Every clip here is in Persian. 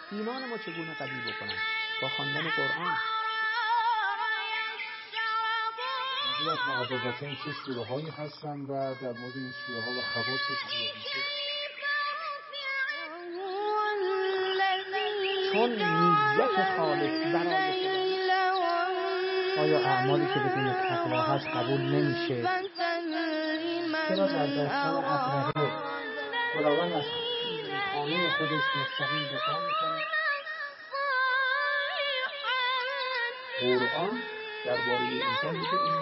ایمان ما چگونه قوی بکنن؟ با خواندن قرآن. از معوذتین چه سوره هایی هستن و در مورد این سوره ها و خواص سوره میشه؟ چون نیت خالص برای آیا اعمالی که بدون تقوا هست قبول نمیشه؟ چرا در داستان ابرهه خداوند از خانه خودش مستقیم دفاع میکنه؟ قرآن درباره انسان میگه این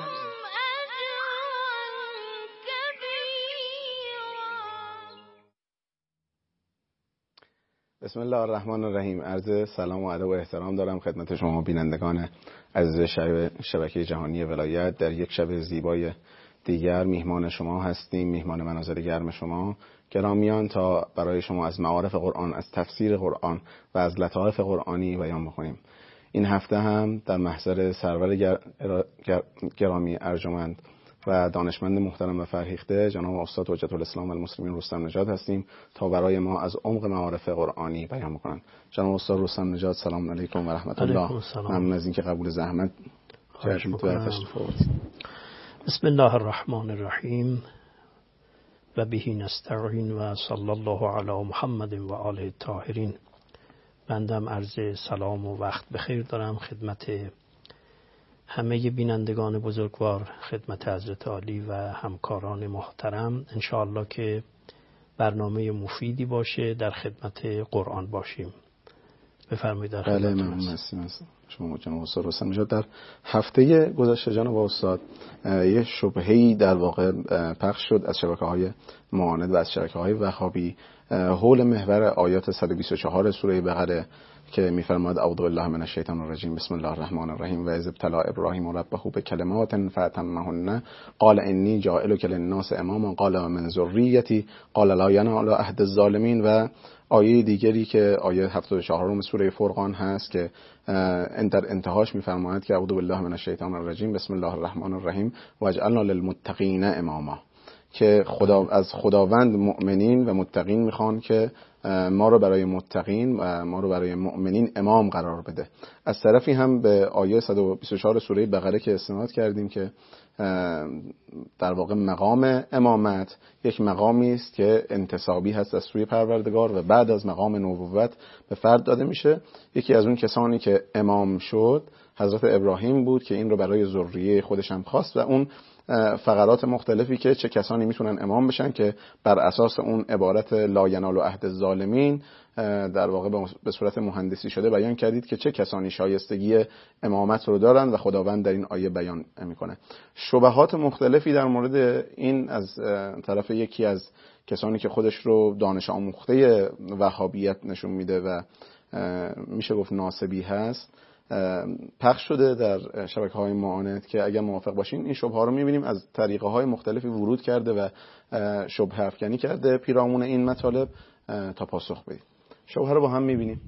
بسم الله الرحمن الرحیم. عرض سلام و ادب و احترام دارم خدمت شما بینندگان عزیز شبکه جهانی ولایت. در یک شب زیبای دیگر میهمان شما هستیم، میهمان مناظر گرم شما گرامیان، تا برای شما از معارف قرآن، از تفسیر قرآن و از لطائف قرآنی بیان بکنیم. این هفته هم در محضر سرور گرامی ارجمند و دانشمند محترم و فرهیخته جناب استاد حجت الاسلام والمسلمین رستم نژاد هستیم تا برای ما از عمق معارف قرآنی بیان بکنند. جناب استاد رستم نژاد، سلام علیکم و رحمت الله. ممنون از اینکه قبول زحمت کردید و تشریف آوردید. بسم الله الرحمن الرحیم و به نستعین و صلی الله علی محمد و آله الطاهرین. بندم عرض سلام و وقت بخیر دارم خدمت همه بینندگان بزرگوار، خدمت حضرت عالی و همکاران محترم. انشاءالله که برنامه مفیدی باشه، در خدمت قرآن باشیم. بفرمایید. در بله، ممنون هستیم شما جناب استاد رستم نژاد. در هفته گذشته جناب استاد یه شبهه‌ای در واقع پخش شد از شبکه‌های معاند و از شبکه‌های وهابی حول محور آیات 124 سوره بقره که می‌فرماید اعوذ بالله من الشیطان الرجیم بسم الله الرحمن الرحیم و اذ ابتلی ابراهیم ربه بکلمات فاتمهن قال انی جاعلک للناس اماما قال ومن ذریتی قال لا ینال عهد الظالمین. و آیه دیگری که آیه 74 سوره فرقان هست که در انتهاش می‌فرماید که اعوذ بالله من الشیطان الرجیم بسم الله الرحمن الرحیم واجعلنا للمتقین اماما، که از خداوند مؤمنین و متقین میخوان که ما رو برای متقین و ما رو برای مؤمنین امام قرار بده. از طرفی هم به آیه 124 سوره بقره که استناد کردیم که در واقع مقام امامت یک مقامی است که انتسابی هست از سوی پروردگار و بعد از مقام نبوت به فرد داده میشه. یکی از اون کسانی که امام شد حضرت ابراهیم بود که این رو برای ذریه خودش هم خواست و اون فقرات مختلفی که چه کسانی میتونن امام بشن که بر اساس اون عبارت لا ینال عهد الظالمین در واقع به صورت مهندسی شده بیان کردید که چه کسانی شایستگی امامت رو دارن و خداوند در این آیه بیان میکنه. شبهات مختلفی در مورد این از طرف یکی از کسانی که خودش رو دانش آموخته وهابیت نشون میده و میشه گفت ناسبی هست پخش شده در شبکه‌های معاند که اگر موافق باشین این شبهه رو می‌بینیم از طریقه‌های مختلفی ورود کرده و شبهه افکنی کرده پیرامون این مطالب تا پاسخ بدید. شبهه رو با هم می‌بینیم.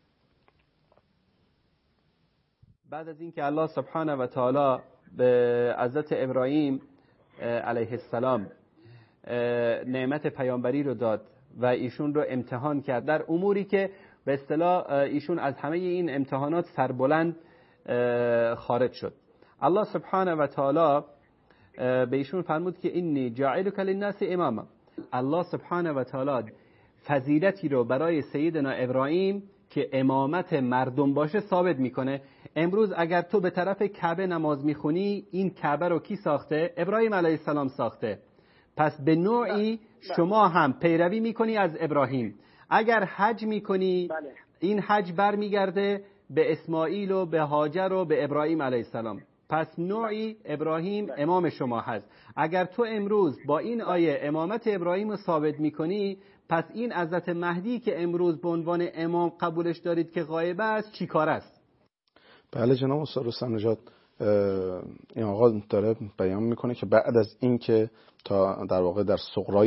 بعد از اینکه الله سبحانه و تعالی به حضرت ابراهیم علیه السلام نعمت پیامبری رو داد و ایشون رو امتحان کرد در اموری که به اصطلاح ایشون از همه این امتحانات سربلند خارج شد، الله سبحانه و تعالی به ایشون فرمود که انی جاعلک للناس اماما. الله سبحانه و تعالی فضیلتی رو برای سیدنا ابراهیم که امامت مردم باشه ثابت میکنه. امروز اگر تو به طرف کعبه نماز میخونی، این کعبه رو کی ساخته؟ ابراهیم علیه السلام ساخته. پس به نوعی شما هم پیروی میکنی از ابراهیم. اگر حج میکنی این حج برمیگرده به اسماعیل و به هاجر و به ابراهیم علیه السلام. پس نوعی ابراهیم امام شما هست. اگر تو امروز با این آیه امامت ابراهیم رو ثابت میکنی، پس این حضرت مهدی که امروز به عنوان امام قبولش دارید که غایب است چی کار است؟ بله جناب استاد رستم نژاد، این آقا داره بیان میکنه که بعد از این که تا در واقع در صغرای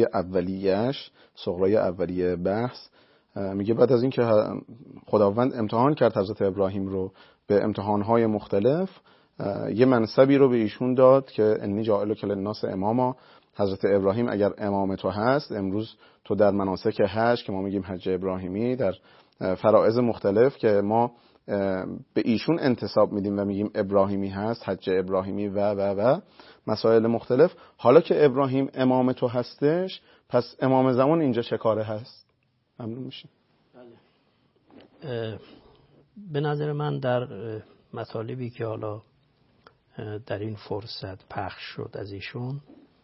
اولیه بحث میگه بعد از این که خداوند امتحان کرد حضرت ابراهیم رو به امتحانهای مختلف، یه منصبی رو به ایشون داد که انی جاعلک للناس اماما. حضرت ابراهیم اگر امام تو هست، امروز تو در مناسک حج که ما میگیم حج ابراهیمی، در فرائض مختلف که ما به ایشون انتساب میدیم و میگیم ابراهیمی هست، حج ابراهیمی و مسائل مختلف. حالا که ابراهیم امام تو هستش، پس امام زمان اینجا چه کاره هست؟ ممنون میشیم. به نظر من در مطالبی که حالا در این فرصت پخش شد از ایشون،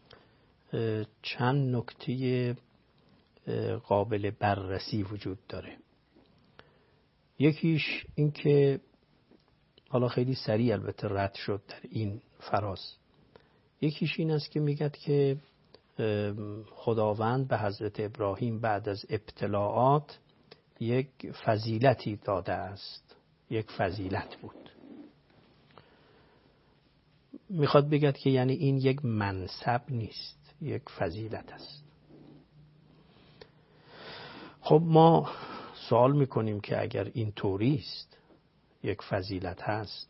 چند نکته قابل بررسی وجود داره. یکیش این که حالا خیلی سریع البته رد شد در این فراز. یکیش این است که میگد که خداوند به حضرت ابراهیم بعد از ابتلاعات یک فضیلتی داده است. یک فضیلت بود. میخواد بگد که یعنی این یک منصب نیست، یک فضیلت است. خب ما سوال میکنیم که اگر این طوری است، یک فضیلت هست،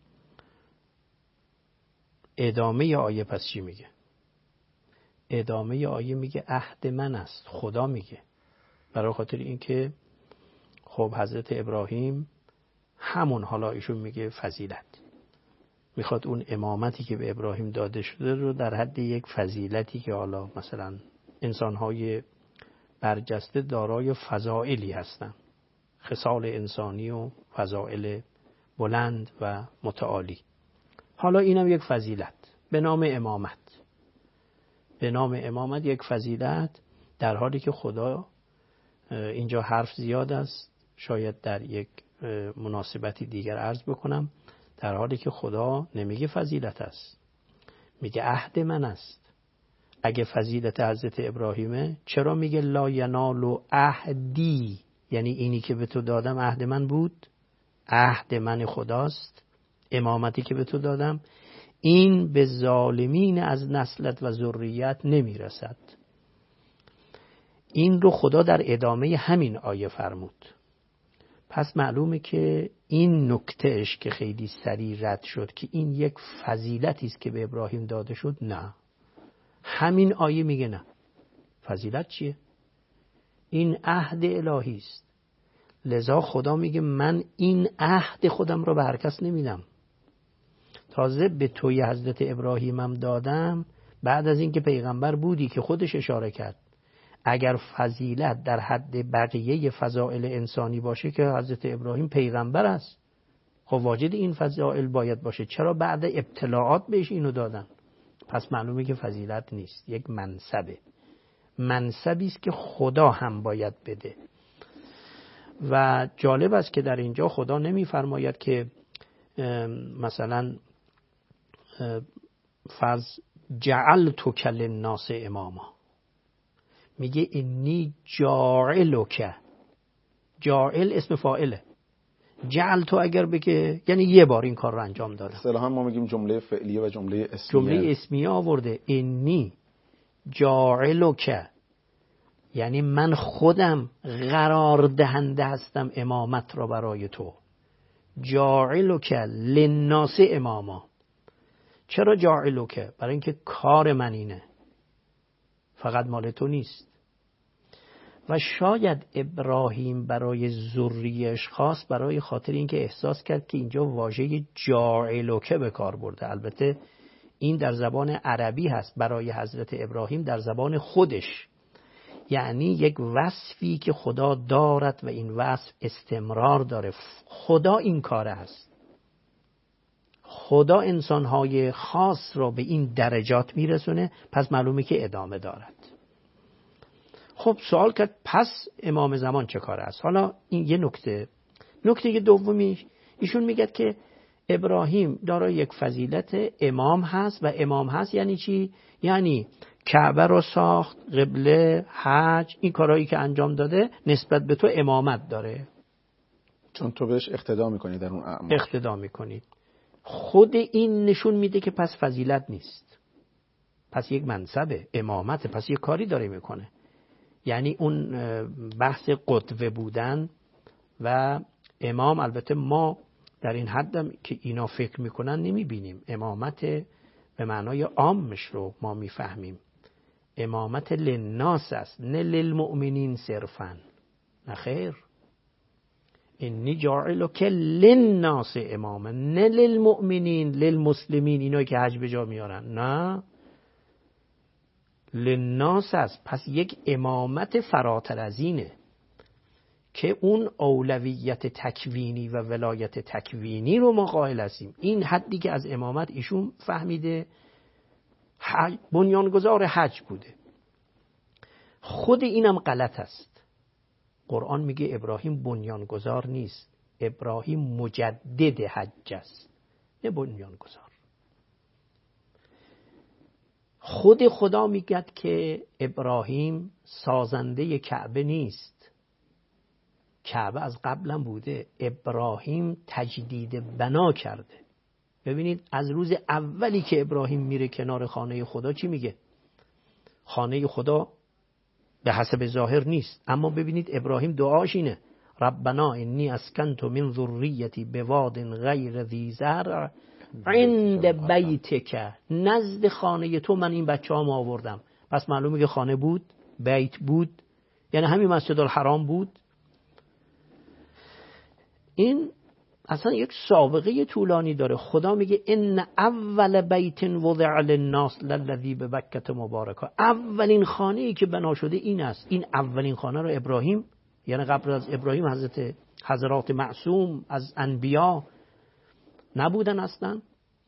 ادامه آیه پس چی میگه؟ ادامه آیه میگه عهد من است. خدا میگه. برای خاطر اینکه خب حضرت ابراهیم همون، حالا ایشون میگه فضیلت، میخواد اون امامتی که به ابراهیم داده شده رو در حد یک فضیلتی که حالا مثلا انسانهای برجسته دارای فضائلی هستن، خصال انسانی و فضائل بلند و متعالی، حالا اینم یک فضیلت به نام امامت. به نام امامت یک فضیلت، در حالی که خدا، اینجا حرف زیاد است، شاید در یک مناسبتی دیگر عرض بکنم، در حالی که خدا نمیگه فضیلت است، میگه عهد من است. اگه فضیلت حضرت ابراهیمه، چرا میگه لا ینال عهدی؟ یعنی اینی که به تو دادم عهد من بود، عهد من خداست. امامتی که به تو دادم این به ظالمین از نسلت و ذریت نمیرسد. این رو خدا در ادامه همین آیه فرمود. پس معلومه که این نکتهش که خیلی سریع رد شد که این یک فضیلتی است که به ابراهیم داده شد، نه، همین آیه میگه نه. فضیلت چیه؟ این عهد الهی است. لذا خدا میگه من این عهد خودم رو به هر کس نمیدم. تازه به توی حضرت ابراهیمم دادم بعد از اینکه پیغمبر بودی، که خودش اشاره کرد اگر فضیلت در حد بقیه فضائل انسانی باشه که حضرت ابراهیم پیغمبر است، خب واجد این فضائل باید باشه. چرا بعد ابتلاعات بهش اینو دادن؟ پس معلومه که فضیلت نیست، یک منصبه. منصبی است که خدا هم باید بده. و جالب است که در اینجا خدا نمیفرماید که مثلا فرض جعلتک للناس اماما، میگه انی جاعلک. جاعل اسم فاعله، جعل تو اگر بگه یعنی یه بار این کار رو انجام دادم. اصطلاحاً ما میگیم جمله فعلیه و جمله اسمیه. جمله اسمیه آورده، انی جاعلک، یعنی من خودم قرار دهنده هستم امامت را برای تو. جاعلک للناس اماما. چرا جاعلک؟ برای اینکه کار من اینه، فقط مال تو نیست. و شاید ابراهیم برای ذریه‌اش خاص برای خاطر اینکه احساس کرد که اینجا واژه جاعلک به کار برده. البته این در زبان عربی هست برای حضرت ابراهیم، در زبان خودش یعنی یک وصفی که خدا دارد و این وصف استمرار داره. خدا این کاره هست. خدا انسانهای خاص را به این درجات میرسونه، پس معلومه که ادامه دارد. خب سوال کرد پس امام زمان چه کاره است؟ حالا این یه نکته دومی، ایشون میگه که ابراهیم دارای یک فضیلت امام هست. و امام هست یعنی چی؟ یعنی کعبه رو ساخت، قبله، حج، این کارهایی که انجام داده نسبت به تو امامت داره، چون تو بهش اقتدا میکنی در اون اعمال. اقتدا میکنی. خود این نشون میده که پس فضیلت نیست، پس یک منصبه، امامت، پس یک کاری داره میکنه. یعنی اون بحث قدوه بودن و امام، البته ما در این حدم که اینا فکر میکنن نمیبینیم. امامت به معنای عامش رو ما میفهمیم. امامت للناس است، نه للمؤمنین صرفا. نه خیر، انی جاعلک للناس اماما، نه للمؤمنین للمسلمین، اینا که حج به جا میارن، نه للناس است. پس یک امامت فراتر از اینه که اون اولویت تکوینی و ولایت تکوینی رو ما قائل هستیم. این حدی که از امامت ایشون فهمیده بنیانگذار حج بوده. خود اینم غلط است. قرآن میگه ابراهیم بنیانگذار نیست، ابراهیم مجدد حج است، نه بنیانگذار. خود خدا میگه که ابراهیم سازنده کعبه نیست، کعبه از قبلم بوده، ابراهیم تجدید بنا کرده. ببینید از روز اولی که ابراهیم میره کنار خانه خدا چی میگه؟ خانه خدا به حسب ظاهر نیست، اما ببینید ابراهیم دعاش اینه ربنا انی اسکنت من ذریتی بواد غیر ذی زرع عند بیتک، نزد خانه تو من این بچه‌هام آوردم. پس معلومه که خانه بود، بیت بود، یعنی همین مسجد الحرام بود. این اصلا یک سابقه طولانی داره. خدا میگه ان اول بیت وضع للناس للذی ببکة مبارکا، اولین خانه‌ای که بنا شده این است. این اولین خانه رو ابراهیم، یعنی قبل از ابراهیم حضرات معصوم از انبیا نبودن اصلا.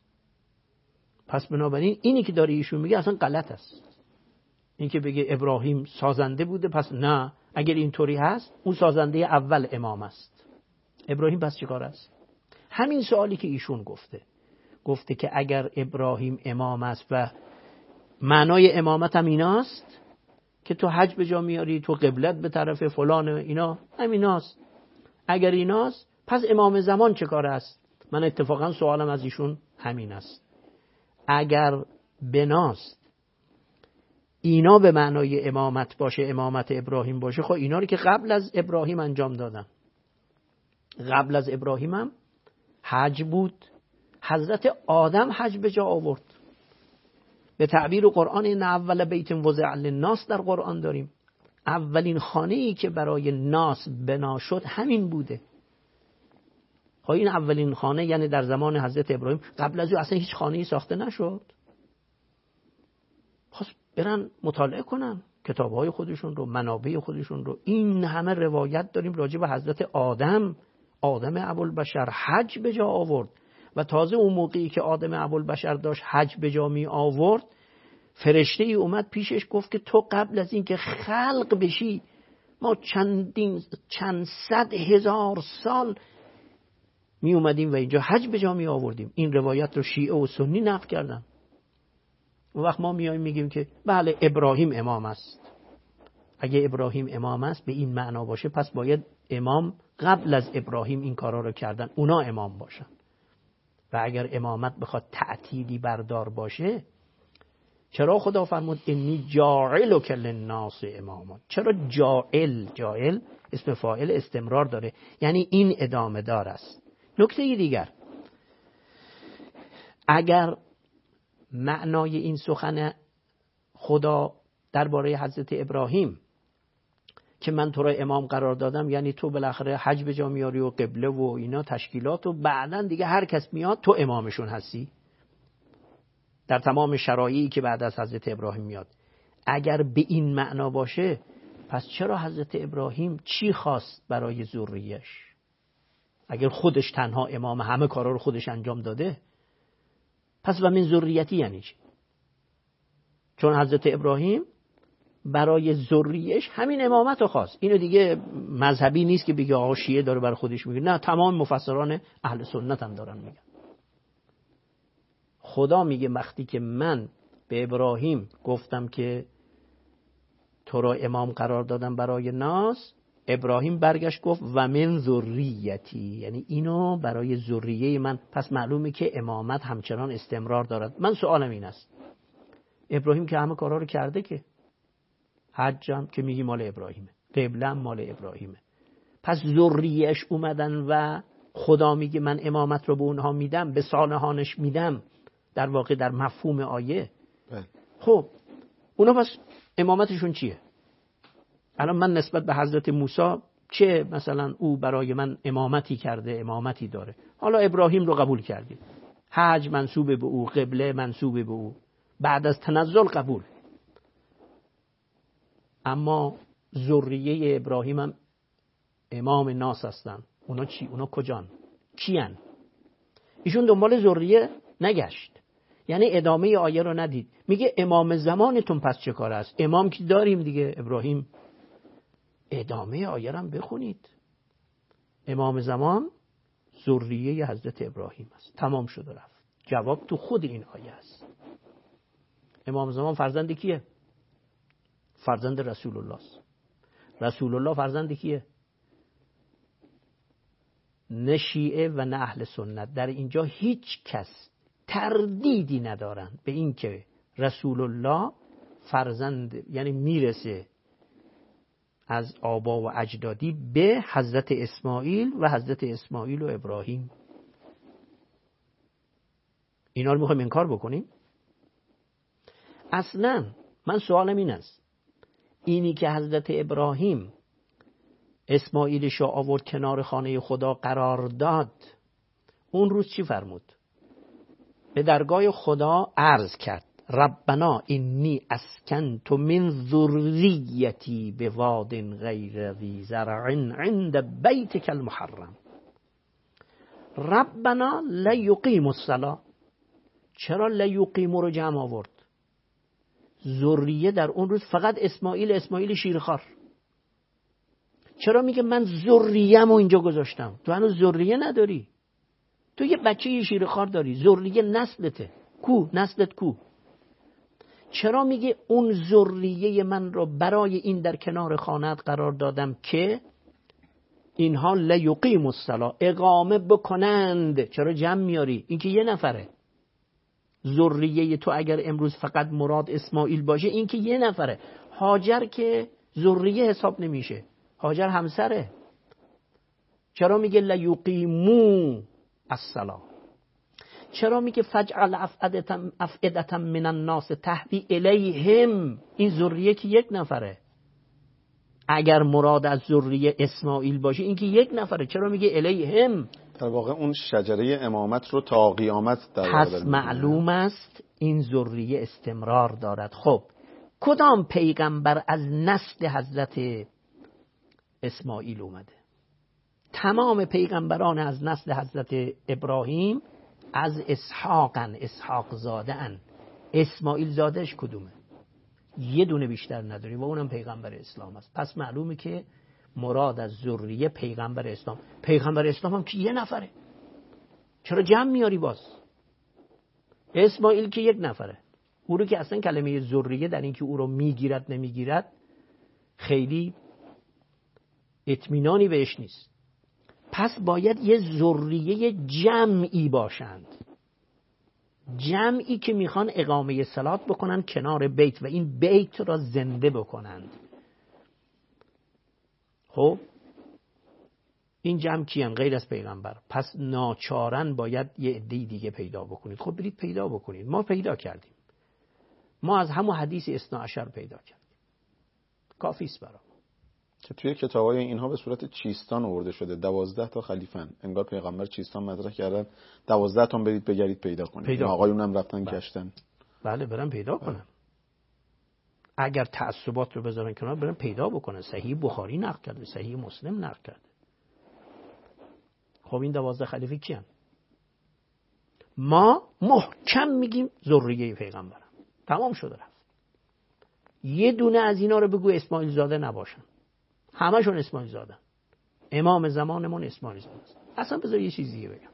پس بنابراین اینی که داره ایشون میگه اصلا غلط است. این که بگه ابراهیم سازنده بوده، پس نه، اگر اینطوری هست اون سازنده اول امام است. ابراهیم پس چیکار است؟ همین سوالی که ایشون گفته که اگر ابراهیم امام است و معنای امامت هم ایناست که تو حج به جا میاری، تو قبلت به طرف فلان، اینا همیناست. اگر ایناست پس امام زمان چه کار است؟ من اتفاقا سوالم از ایشون همین است. اگر بناست اینا به معنای امامت باشه، امامت ابراهیم باشه، خب اینا رو که قبل از ابراهیم انجام دادن. قبل از ابراهیم هم حج بود، حضرت آدم حج به جا آورد. به تعبیر قرآن این اول بیت وضع للناس در قرآن داریم. اولین خانه‌ای که برای ناس بنا شد همین بوده. خب این اولین خانه یعنی در زمان حضرت ابراهیم، قبل از او اصلا هیچ خانه‌ای ساخته نشد. خب برن مطالعه کنن کتاب‌های خودشون رو، منابع خودشون رو. این همه روایت داریم راجع به حضرت آدم ابوالبشر حج به جا آورد و تازه اون موقعی که آدم ابوالبشر داشت حج به جا می آورد، فرشته ای اومد پیشش گفت که تو قبل از این که خلق بشی ما چند صد هزار سال می اومدیم و اینجا حج به جا می آوردیم. این روایت رو شیعه و سنی نقل کردن. اون وقت ما میایم میگیم که بله ابراهیم امام است. اگه ابراهیم امام است به این معنا باشه، پس باید امام قبل از ابراهیم این کارا رو کردن، اونا امام باشن. و اگر امامت بخواد تعطیلی بردار باشه، چرا خدا فرمود انی جاعلک للناس اماما؟ چرا جاعل اسم فاعل استمرار داره، یعنی این ادامه دار است. نکته دیگر، اگر معنای این سخن خدا درباره حضرت ابراهیم که من تو را امام قرار دادم، یعنی تو بالاخره حج به جا میاری و قبله و اینا تشکیلات و بعدن دیگه هر کس میاد تو امامشون هستی در تمام شرایعی که بعد از حضرت ابراهیم میاد. اگر به این معنا باشه، پس چرا حضرت ابراهیم چی خواست برای ذریه‌اش؟ اگر خودش تنها امام، همه کارا رو خودش انجام داده، پس و من ذریتی یعنی چی؟ چون حضرت ابراهیم برای ذریه‌اش همین امامت رو خواست. اینو دیگه مذهبی نیست که بگه آقا شیعه داره برای خودش میگه، نه، تمام مفسران اهل سنت هم دارن میگن. خدا میگه وقتی که من به ابراهیم گفتم که تو را امام قرار دادم برای ناس، ابراهیم برگشت گفت و من ذریتی، یعنی اینو برای ذریه من. پس معلومه که امامت همچنان استمرار دارد. من سوالم این است، ابراهیم که همه کارا رو کرده، که حجم که میگی مال ابراهیمه، قبله مال ابراهیمه، پس ذریه‌اش اومدن و خدا میگه من امامت رو به اونها میدم، به صالحانش میدم، در واقع در مفهوم آیه. خب اونا پس امامتشون چیه؟ الان من نسبت به حضرت موسی چه مثلا او برای من امامتی کرده، امامتی داره. حالا ابراهیم رو قبول کردیم، حج منسوب به او، قبله منسوب به او، بعد از تنزل قبول. اما ذریه ابراهیم هم امام ناس هستن. اونا چی؟ اونا کجان؟ کیان؟ ایشون دنبال ذریه نگشت، یعنی ادامه آیه رو ندید. میگه امام زمانتون پس چه کار است؟ امام کی داریم دیگه، ابراهیم. ادامه آیه رو هم بخونید. امام زمان ذریه حضرت ابراهیم است. تمام شد و رفت. جواب تو خود این آیه است. امام زمان فرزند کیه؟ فرزند رسول الله است. رسول الله فرزند کیه؟ نه شیعه و نه اهل سنت در اینجا هیچ کس تردیدی ندارن به این که رسول الله فرزند، یعنی میرسه از آبا و اجدادی به حضرت اسماعیل و حضرت اسماعیل و ابراهیم. اینا رو میخوایم انکار بکنیم؟ اصلا من سوالم این است، اینی که حضرت ابراهیم اسماعیلش رو آورد کنار خانه خدا قرار داد، اون روز چی فرمود؟ به درگاه خدا عرض کرد ربنا انی اسکنت من ذریتی بواد غیر ذی زرع عند بیتک المحرم ربنا لیقیموا الصلاة. چرا لیقیم رو جمع آورد؟ ذریه در اون روز فقط اسماعیل شیرخوار. چرا میگه من ذریه‌مو اینجا گذاشتم؟ تو هنوز ذریه نداری، تو یه بچه شیرخوار داری، ذریه نسلته. کو نسلت کو؟ چرا میگه اون ذریه من رو برای این در کنار خانه‌ات قرار دادم که اینها لیقیموا الصلاة، اقامه بکنند؟ چرا جمع میاری؟ این که یه نفره. ذریه تو اگر امروز فقط مراد اسماعیل باشه، این که یه نفره. هاجر که ذریه حساب نمیشه، هاجر همسره. چرا میگه لیقیموا الصلاة؟ چرا میگه فجعل افئدة من الناس تهوی الیهم؟ این ذریه که یک نفره. اگر مراد از ذریه اسماعیل باشه، این که یک نفره. چرا میگه الیهم؟ در واقع اون شجره امامت رو تا قیامت در واقع پس معلوم است این ذریه استمرار دارد. خب کدام پیغمبر از نسل حضرت اسماعیل اومده؟ تمام پیغمبران از نسل حضرت ابراهیم از اسحاق زاده‌اند. اسماعیل زادش کدومه؟ یه دونه بیشتر نداریم و اونم پیغمبر اسلام است. پس معلومه که مراد از ذریه پیغمبر اسلام. پیغمبر اسلام هم که یه نفره. چرا جمع میاری باز؟ اسماعیل که یک نفره. او رو که اصلا کلمه ذریه در این که او رو میگیرد نمیگیرد خیلی اطمینانی بهش نیست. پس باید یه ذریه جمعی باشند، جمعی که میخوان اقامه صلات بکنن کنار بیت و این بیت را زنده بکنند. خب این جمع کیان غیر از پیغمبر؟ پس ناچارن باید یه عده دیگه پیدا بکنید. خب برید پیدا بکنید. ما پیدا کردیم، ما از همون حدیث اثنا عشر پیدا کردیم، کافی است برام. که توی کتابای اینها به صورت چیستان آورده شده. 12 تا خلیفن، انگار پیغمبر چیستان مطرح کردن 12 تا برید بگردید پیدا کنید. آقایون هم رفتن گشتن. بله برن پیدا کنن. اگر تعصبات رو بذارن کنار، برن پیدا بکنن. صحیح بخاری نقل کرده، صحیح مسلم نقل کرده. خب این 12 خلیفه کیان؟ ما محکم میگیم ذریه پیغمبرن. تمام شده رفت. یه دونه از اینا رو بگو اسماعیل زاده نباشن. همشون اسماعیل زادن. امام زمانمون اسماعیل زاده است. اصلا بذار یه چیزی بگم.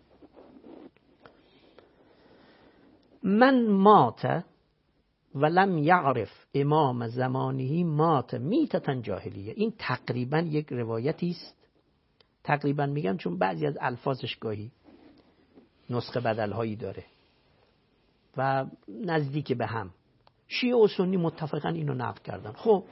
من مات ولم یعرف امام زمانه مات میتة جاهلیه. این تقریبا یک روایتی است. تقریبا میگم چون بعضی از الفاظش گاهی نسخه بدلهایی داره و نزدیک به هم. شیعه و سنی متفقا اینو نقل کردن. خب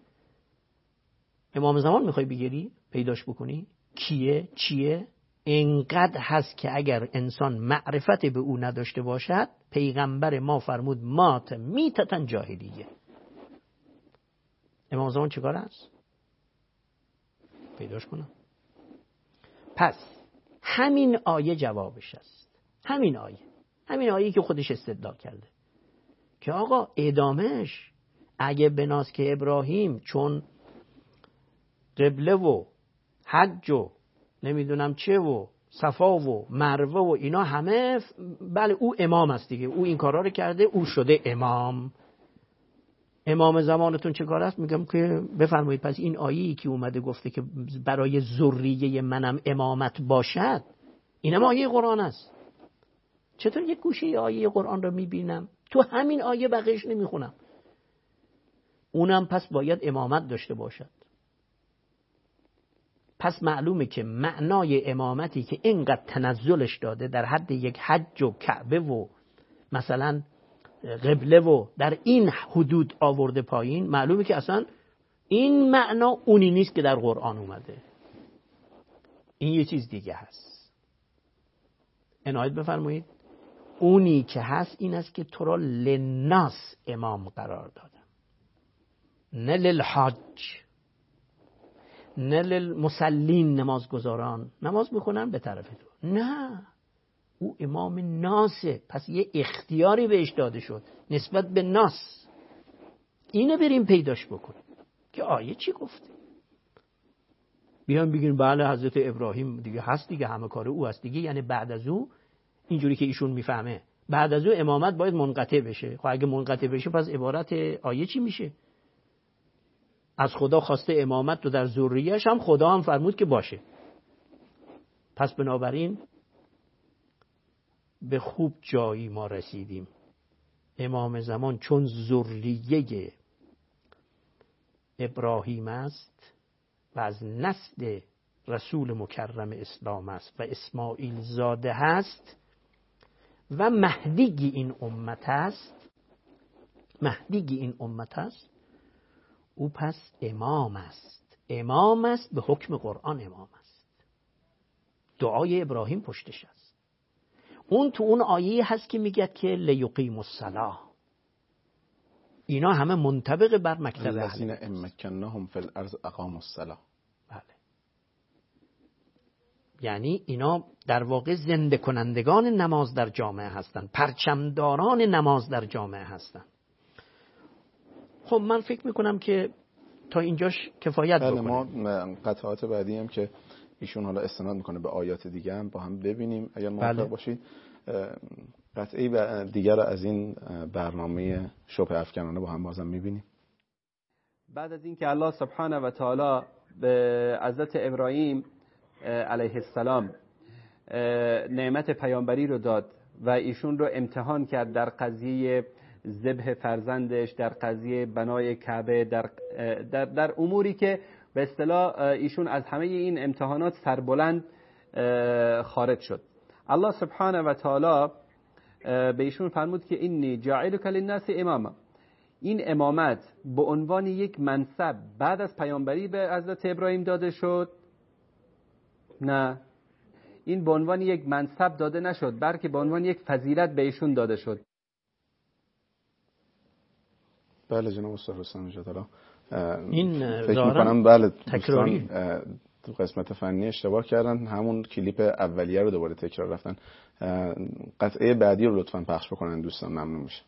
امام زمان میخوای بگیری پیداش بکنی؟ کیه؟ چیه؟ انقدر هست که اگر انسان معرفت به او نداشته باشد، پیغمبر ما فرمود مات میتة جاهلیه. امام زمان چیکار است؟ پیداش کنم. پس همین آیه جوابش است. همین آیه که خودش استدلال کرده که آقا ادامهش اگه بناس که ابراهیم چون قبله و حج و نمیدونم چه و صفا و مروه و اینا همه بله او امام است دیگه، او این کارا رو کرده، او شده امام زمانتون چه کار است؟ میگم که بفرمایید پس این آیه‌ای که اومده گفته که برای ذریه منم امامت باشد، اینم آیه قرآن است. چطور یک گوشه آیه قرآن رو میبینم تو همین آیه بقیه‌اش نمیخونم؟ اونم پس باید امامت داشته باشد. پس معلومه که معنای امامتی که اینقدر تنزلش داده در حد یک حج و کعبه و مثلا قبله و در این حدود آورده پایین، معلومه که اصلا این معنا اونی نیست که در قرآن اومده، این یه چیز دیگه هست. عنایت بفرمایید. اونی که هست این است که تو را للناس امام قرار دادم، نه للحاج، نه للمصلین، نمازگزاران نماز میخونن به طرف تو، نه، او امام ناسه. پس یه اختیاری بهش داده شد نسبت به ناس. اینو بریم پیداش بکنیم که آیه چی گفته. بیان بگیم بله حضرت ابراهیم دیگه هست دیگه، همه کار او هست دیگه، یعنی بعد از او اینجوری که ایشون میفهمه بعد از او امامت باید منقطع بشه. خب اگه منقطع بشه پس عبارت آیه چی میشه؟ از خدا خواسته امامت رو در ذریه‌اش هم خدا هم فرمود که باشه. پس بنابراین به خوب جایی ما رسیدیم. امام زمان چون ذریه ابراهیم است و از نسل رسول مکرم اسلام است و اسماعیل زاده هست و مهدی این امت است، او پس امام است به حکم قرآن امام است. دعای ابراهیم پشتش است. اون تو اون آیه هست که میگه که لیقیم الصلاة. اینا همه منطبق بر مکتب الذین ان مکناهم فی الارض اقاموا الصلاة. بله. یعنی اینا در واقع زنده کنندگان نماز در جامعه هستند، پرچمداران نماز در جامعه هستند. خب من فکر میکنم که تا اینجاش کفایت بکنه. ما قطعات بعدی هم که ایشون حالا استناد میکنه به آیات دیگه هم با هم ببینیم اگر موافق باشید. قطعه دیگر از این برنامه شبه افکنانه با هم بازم میبینیم. بعد از اینکه الله سبحانه و تعالی به حضرت ابراهیم علیه السلام نعمت پیامبری رو داد و ایشون رو امتحان کرد در قضیه ذبح فرزندش، در قضیه بنای کعبه، در اموری که به اصطلاح ایشون از همه این امتحانات سربلند خارج شد، الله سبحانه و تعالی به ایشون فرمود که اینی جاعلک للناس اماما. این امامت به عنوان یک منصب بعد از پیامبری به حضرت ابراهیم داده شد؟ نه، این به عنوان یک منصب داده نشد، بلکه به عنوان یک فضیلت به ایشون داده شد. بله جناب استاد حسین نژاد، این فکر می‌کنم بله تکراری تو قسمت فنی اشتباه کردن، همون کلیپ اولیه رو دوباره تکرار رفتن. قطعه بعدی رو لطفاً پخش بکنن دوستان، ممنون میشه.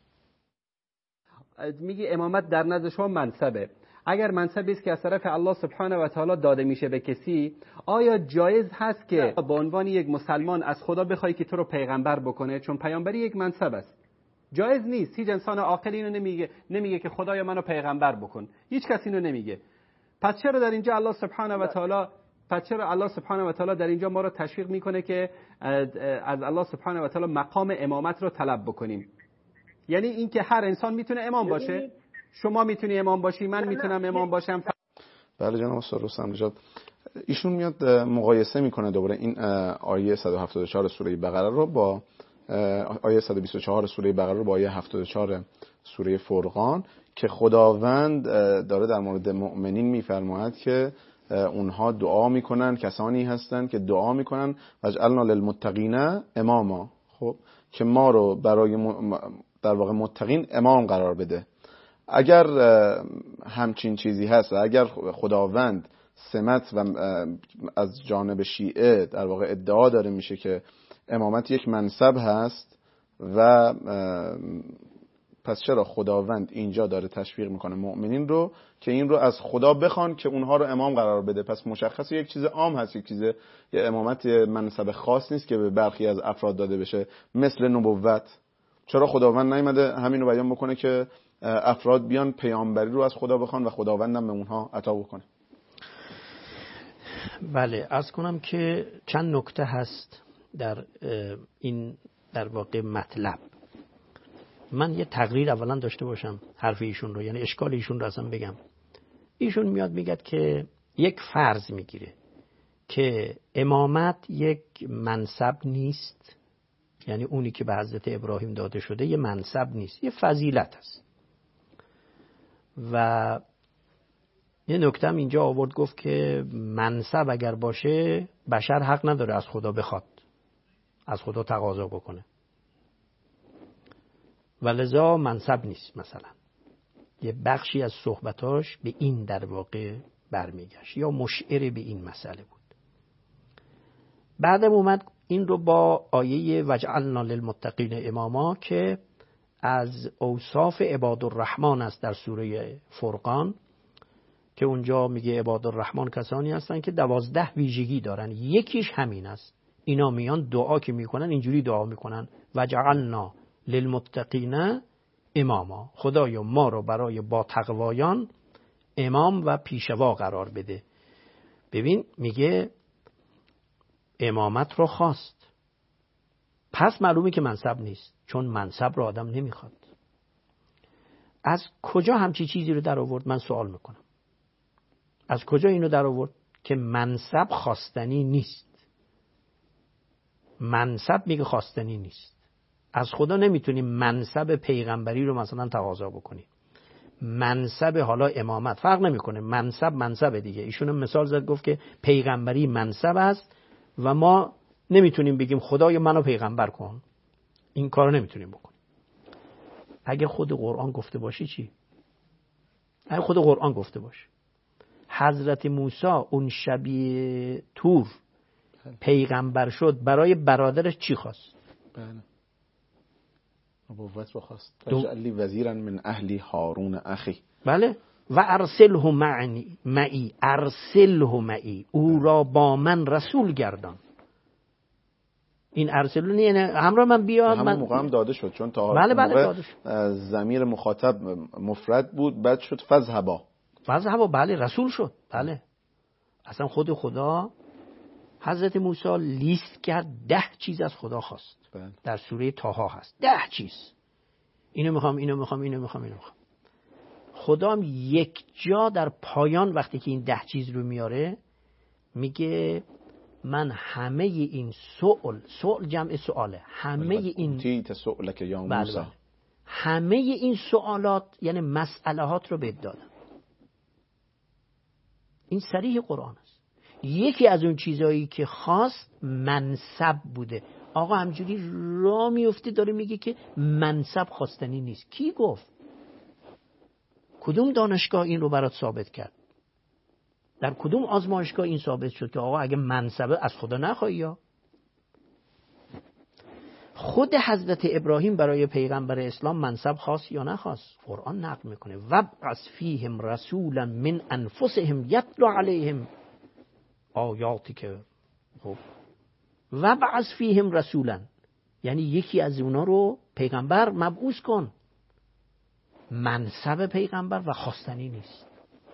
میگه امامت در نزد شما منصبه. اگر منصبی است که از طرف الله سبحانه و تعالی داده میشه به کسی، آیا جایز هست که به عنوان یک مسلمان از خدا بخوای که تو رو پیغمبر بکنه؟ چون پیامبری یک منصب است. جایز نیست. هیچ انسان عاقل اینو نمیگه که خدایا منو پیغمبر بکن. هیچ کسی اینو نمیگه. پس چرا در اینجا الله سبحانه و تعالی در اینجا ما رو تشویق میکنه که از الله سبحانه و تعالی مقام امامت رو طلب بکنیم؟ یعنی اینکه هر انسان میتونه امام باشه. شما میتونی امام باشی، من میتونم امام باشم. بله جناب استاد رستم نژاد، ایشون میاد مقایسه میکنه دوباره این آیه 174 سوره بقره رو با آیه 124 سوره بقره رو با آیه 74 سوره فرقان که خداوند داره در مورد مؤمنین میفرماید که اونها دعا میکنن، کسانی هستند که دعا میکنن وجعلنا للمتقین اماما، خب که ما رو برای در واقع متقین امام قرار بده. اگر همچین چیزی هست و اگر خداوند سمت و از جانب شیعه در واقع ادعا داره میشه که امامت یک منصب هست و پس چرا خداوند اینجا داره تشویق میکنه مؤمنین رو که این رو از خدا بخوان که اونها رو امام قرار بده؟ پس مشخصه یک چیز عام هست، یک چیز، یه امامت منصب خاص نیست که به برخی از افراد داده بشه مثل نبوت. چرا خداوند نیامده همین رو بیان بکنه که افراد بیان پیامبری رو از خدا بخوان و خداوندم به اونها عطا بکنه؟ بله، عرض کنم که چند نکته هست در این در واقع مطلب. من یه تقریر اولا داشته باشم حرف ایشون رو، یعنی اشکال ایشون رو اصلا بگم. ایشون میاد میگه که یک فرض میگیره که امامت یک منصب نیست، یعنی اونی که به حضرت ابراهیم داده شده یه منصب نیست، یه فضیلت است. و یه نکته هم اینجا آورد، گفت که منصب اگر باشه بشر حق نداره از خدا بخواد، از خدا تقاضا بکنه، و لذا منصب نیست. مثلا یه بخشی از صحبتاش به این در واقع برمیگشت یا مشعر به این مسئله بود. بعدم اومد این رو با آیه وجعلنا للمتقین اماما که از اوصاف عباد الرحمن است در سوره فرقان، که اونجا میگه عباد الرحمن کسانی هستن که 12 ویژگی دارن، یکیش همین است. اینا میان دعا که میکنن اینجوری دعا میکنن وجعلنا للمتقین اماما، خدایا ما رو برای با تقوایان امام و پیشوا قرار بده. ببین میگه امامت رو خواست، پس معلومه که منصب نیست، چون منصب رو آدم نمیخواد. از کجا همچی چیزی رو در آورد؟ من سوال میکنم از کجا اینو در آورد که منصب خواستنی نیست؟ منصب میگه خواستنی نیست. از خدا نمیتونی منصب پیغمبری رو مثلا تقاضا بکنی. منصب حالا امامت فرق نمیکنه، منصب دیگه. ایشون مثال زد گفت که پیغمبری منصب است و ما نمیتونیم بگیم خدای منو پیغمبر کن، این کارو نمیتونیم بکنیم. اگه خود قرآن گفته باشی چی؟ اگه خود قرآن گفته باشه حضرت موسی اون شبیه تور پیغمبر شد، برای برادرش چی خواست؟ بله، نبوت رو خواست. تجعلی وزیرا من اهلی هارون اخی. بله، و ارسله معی، او را با من رسول گردان. این ارسلونی یعنی همراه من بیاد. همون موقع هم داده شد، چون تا بله داده شد. ضمیر مخاطب مفرد بود، بعد شد فذهبا. بله رسول شد. بله اصلا خود خدا حضرت موسی لیست کرد 10 چیز از خدا خواست. بله. در سوره طه هست 10 چیز. اینو میخوام. خدا هم یک جا در پایان وقتی که این 10 چیز رو میاره میگه من همه این سؤال جمع سؤاله، همه این تیت سؤلک یا موسی، همه این سوالات یعنی مسئلهات رو بهت دادم. این صریح قرآن است. یکی از اون چیزایی که خواست منصب بوده. آقا همجوری راه میفته داره میگه که منصب خواستنی نیست. کی گفت؟ کدوم دانشگاه این رو برات ثابت کرد؟ در کدوم آزمایشگاه این ثابت شد که آقا اگه منصبه از خدا نخوایی؟ یا خود حضرت ابراهیم برای پیغمبر اسلام منصب خواست یا نخواست؟ قرآن نقل میکنه وابعث فیهم رسولا من انفسهم یتلو علیهم آیاتی که وابعث فیهم رسولا یعنی یکی از اونا رو پیغمبر مبعوث کن. منصب پیغمبر و خواستنی نیست.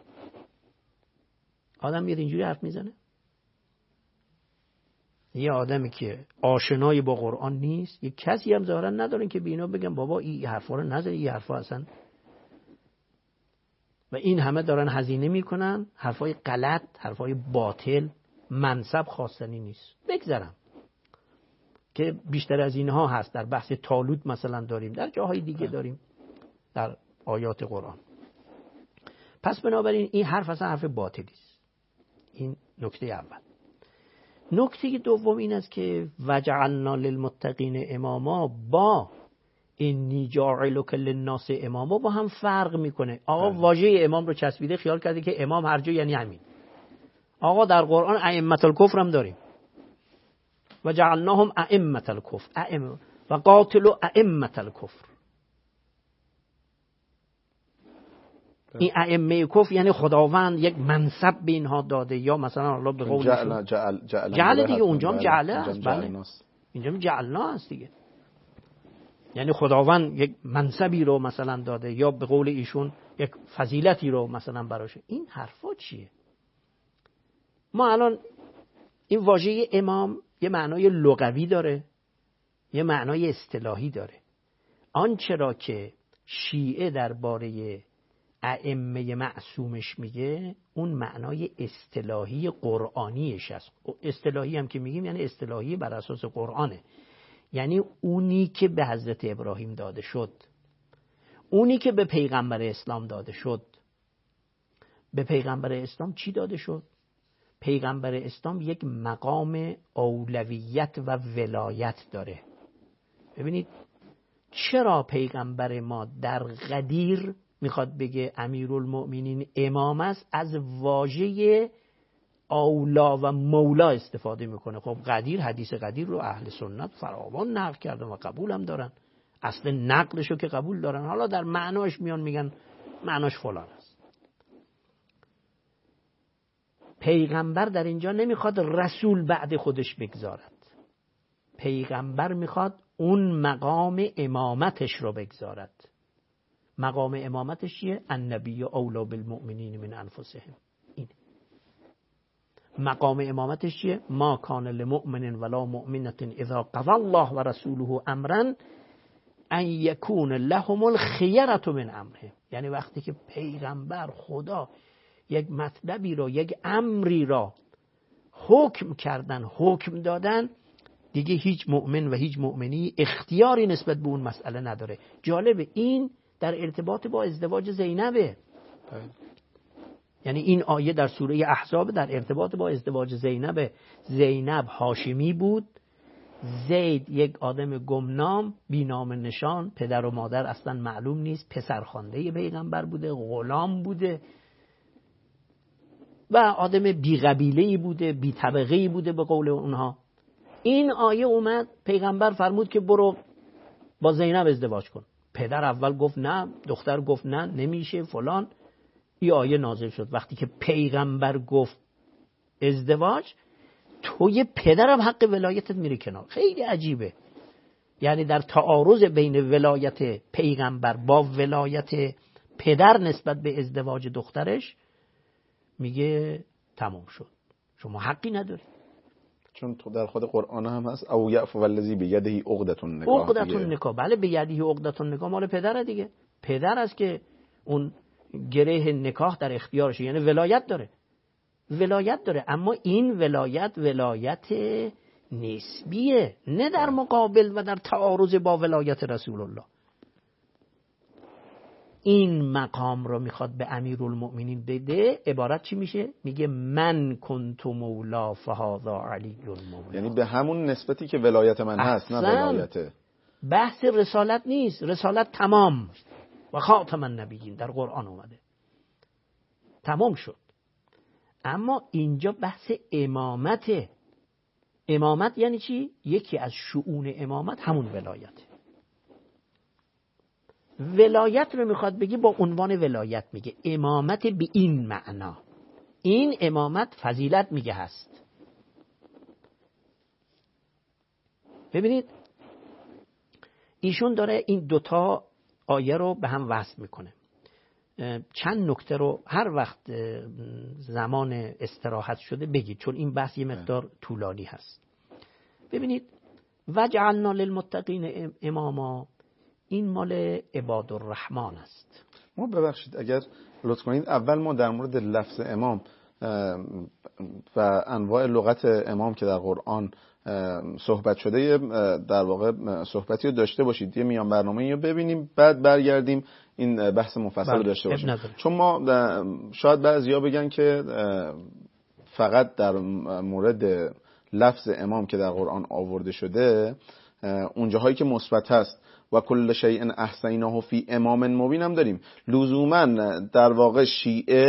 آدم میاد اینجوری حرف میزنه. یه آدمی که آشنایی با قرآن نیست، یه کسی هم ظاهرا ندارن که به اینا بگن بابا این حرفا رو نذاری، این حرفا اصلا، و این همه دارن هزینه میکنن حرفای غلط، حرفای باطل. منصب خواستنی نیست. بگذارم که بیشتر از اینها هست، در بحث طالوت مثلا داریم، در جاهای دیگه داریم در آیات قرآن. پس بنابراین این حرف اصلا حرف باطلی است. این نکته اول. نکته دوم این است که وجعلنا للمتقین اماما با انی جاعلک للناس اماما با هم فرق میکنه. آقا واژه امام رو چسبیده، خیال کرده که امام هر جا یعنی همین. آقا در قرآن ائمة الکفر هم داریم و جعلناهم ائمة الکفر و قاتلوا ائمة الکفر. این ائمه کفر یعنی خداوند یک منصب به اینها داده، یا مثلا الله به قول جعل دیگه، اونجا هم جعله است. بله اینجا هم جعلنا است دیگه، یعنی خداوند یک منصبی رو مثلا داده، یا به قول ایشون یک فضیلتی رو مثلا براش. این حرفا چیه؟ ما الان این واژه امام یه معنای لغوی داره، یه معنای اصطلاحی داره. آنچه را که شیعه درباره ائمه معصومش میگه اون معنای اصطلاحی قرآنیش است. اصطلاحی هم که میگیم یعنی اصطلاحی بر اساس قرآنه، یعنی اونی که به حضرت ابراهیم داده شد، اونی که به پیغمبر اسلام داده شد. به پیغمبر اسلام چی داده شد؟ پیغمبر اسلام یک مقام اولویت و ولایت داره. ببینید چرا پیغمبر ما در غدیر میخواد بگه امیرالمؤمنین امام است، از واژه اولا و مولا استفاده میکنه. خب غدیر، حدیث غدیر رو اهل سنت فراوان نقل کردن و قبول هم دارن، اصل نقلشو که قبول دارن، حالا در معناش میان میگن معناش فلان است. پیغمبر در اینجا نمیخواد رسول بعد خودش بگذارد، پیغمبر میخواد اون مقام امامتش رو بگذارد. مقام امامتش چیه؟ النبی اولی بالمؤمنین من انفسهم. این مقام امامتش چیه؟ ما کان لمؤمن ولا مؤمنة اذا قضى الله و رسوله امرا ان یکون لهم الخیرة من امره. یعنی وقتی که پیغمبر، خدا یک مطلبی رو، یک امری را حکم کردن، حکم دادن، دیگه هیچ مؤمن و هیچ مؤمنی اختیاری نسبت به اون مسئله نداره. جالبه این در ارتباط با ازدواج زینبه. یعنی این آیه در سوره احزاب در ارتباط با ازدواج زینبه. زینب هاشمی بود، زید یک آدم گمنام بی نام نشان، پدر و مادر اصلا معلوم نیست، پسرخوانده پیغمبر بوده، غلام بوده و آدم بی قبیله‌ای بوده، بی طبقه‌ای بوده به قول اونها. این آیه اومد، پیغمبر فرمود که برو با زینب ازدواج کن. پدر اول گفت نه، دختر گفت نه نمیشه فلان. این آیه نازل شد. وقتی که پیغمبر گفت ازدواج، توی پدرم حق ولایتت میره کنار. خیلی عجیبه. یعنی در تعارض بین ولایت پیغمبر با ولایت پدر نسبت به ازدواج دخترش میگه تمام شد، شما حقی نداری. چون تو در خود قرآن هم هست او یعفو والذی بیده عقدة النکاح. عقدة النکاح، بله، بیده عقدة النکاح مال پدره دیگه. پدر است که اون گره نکاح در اختیارشه، یعنی ولایت داره. ولایت داره، اما این ولایت نسبیه، نه در مقابل و در تعارض با ولایت رسول الله. این مقام رو میخواد به امیرالمؤمنین بده. عبارت چی میشه؟ میگه من کنت مولا فهذا علی المولا. یعنی به همون نسبتی که ولایت من هست، نه ولایت. بحث رسالت نیست، رسالت تمام و خاتم النبیین در قرآن اومده، تمام شد. اما اینجا بحث امامته. امامت یعنی چی؟ یکی از شؤون امامت همون ولایته. ولایت رو میخواد بگی با عنوان ولایت، میگه امامت به این معنا. این امامت فضیلت میگه هست. ببینید ایشون داره این دوتا آیه رو به هم وصل میکنه. چند نکته رو هر وقت زمان استراحت شده بگید، چون این بحث یه مقدار طولانی هست. ببینید وجعلنا للمتقین اماما، این مال عباد الرحمن است. ما ببخشید اگر لطف کنید، اول ما در مورد لفظ امام و انواع لغت امام که در قرآن صحبت شده در واقع صحبتی رو داشته باشید، یه میان برنامه‌ای رو ببینیم، بعد برگردیم این بحث مفصل رو داشته باشیم. چون ما شاید بعضیا بگن که فقط در مورد لفظ امام که در قرآن آورده شده اونجاهایی که مثبت هست و کل شیء احصیناه فی امام مبین هم داریم. لزوما در واقع شیعه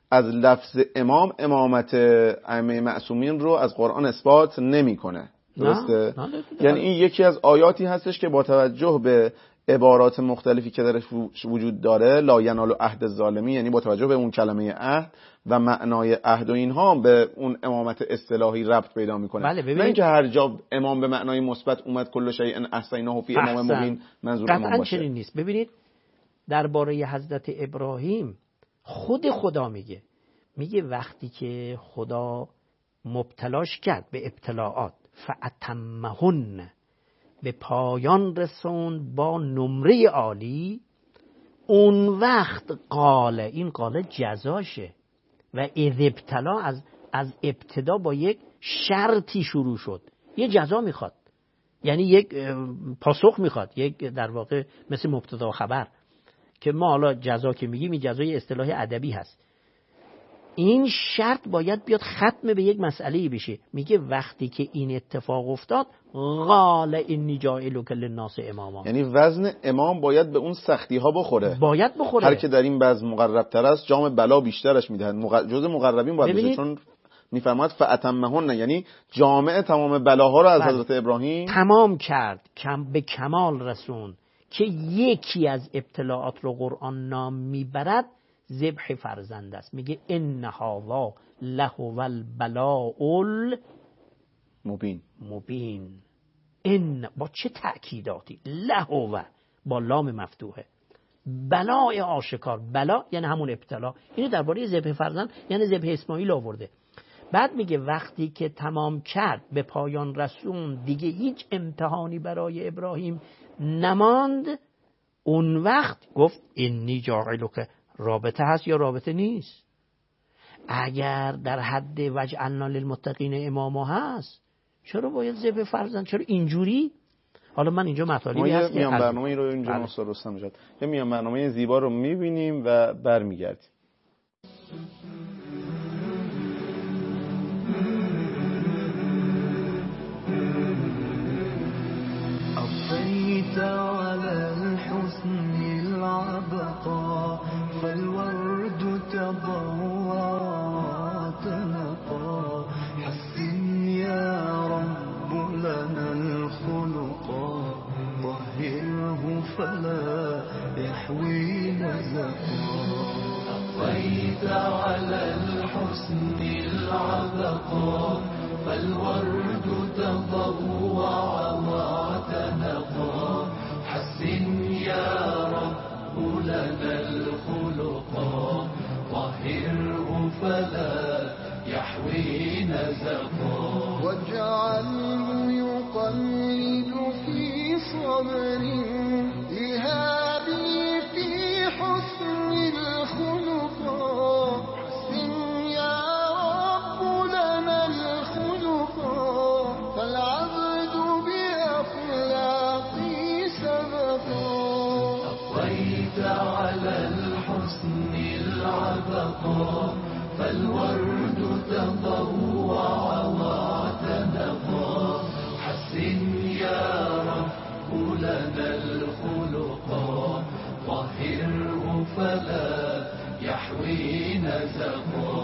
از لفظ امام امامت ائمه معصومین رو از قرآن اثبات نمیکنه. درسته؟ یعنی این یکی از آیاتی هستش که با توجه به عبارات مختلفی که درش وجود داره، لا ینال عهد الظالمین، یعنی با توجه به اون کلمه عهد و معنای عهد و اینها به اون امامت اصطلاحی ربط پیدا میکنه. نه اینکه هر جا امام به معنای مثبت اومد کل شیء احصیناه فی امام مبین منظور امام باشه. قطعاً نیست. ببینید درباره حضرت ابراهیم خود خدا میگه وقتی که خدا مبتلاش کرد به ابتلاعات فاتمهن، به پایان رسون با نمره عالی، اون وقت قاله، این قاله جزاشه و اذ ابتلا از ابتدا با یک شرطی شروع شد، یه جزا میخواد، یعنی یک پاسخ میخواد، یک در واقع مثل مبتدا خبر که ما حالا جزا که میگیم این جزای اصطلاح ادبی هست. این شرط باید بیاد ختم به یک مسئله بشه. میگه وقتی که این اتفاق افتاد قال انی جاعلک للناس اماما، یعنی وزن امام باید به اون سختی ها بخوره. هر که در این وزن مقرب تر است جام بلا بیشترش میدهد. جز مقربین باید بشه، چون میفرماید فاتمهن، یعنی جامع تمام بلاها رو از حضرت ابراهیم تمام کرد، به کمال رسون. که یکی از ابتلاعات رو قرآن نام میبرد ذبح فرزند است. میگه ان هذا لهو البلاء المبین. ان با چه تأکیداتی؟ لهو با لام مفتوحه، بلاء آشکار. بلا یعنی همون ابتلا. اینو درباره ذبح فرزند یعنی ذبح اسماعیل آورده. بعد میگه وقتی که تمام کرد، به پایان رسون، دیگه هیچ امتحانی برای ابراهیم نماند، اون وقت گفت انی جاعلک. رابطه هست یا رابطه نیست؟ اگر در حد وجعلنا للمتقین اماما هست، چرا باید ذبح فرزند؟ چرا اینجوری؟ حالا من اینجا مطالبی هست که میام برنامه رو اینجا استاد رستم جان، یه میام برنامه زیبا رو میبینیم و برمیگردیم. أطيت على الحسن العبقى فالورد تضوى تنقى حسن يا رب لنا الخلقا طهره فلا يحوي نزقا أطيت على الحسن العبقى فالورد تضوى وتنقى حسن يا رب لنا الخلقا طهره فلا يحوي نزقا واجعله يقلد في صبر إهابي في حسن الخلقا حسن يا رب لنا الخلقا فالعبد بأخلاقي سبقا أطيت على الحسن العبقا فالورد تضوى وتنقى حسن يا رب لنا الخلقا طهره فلا يحوي نزقا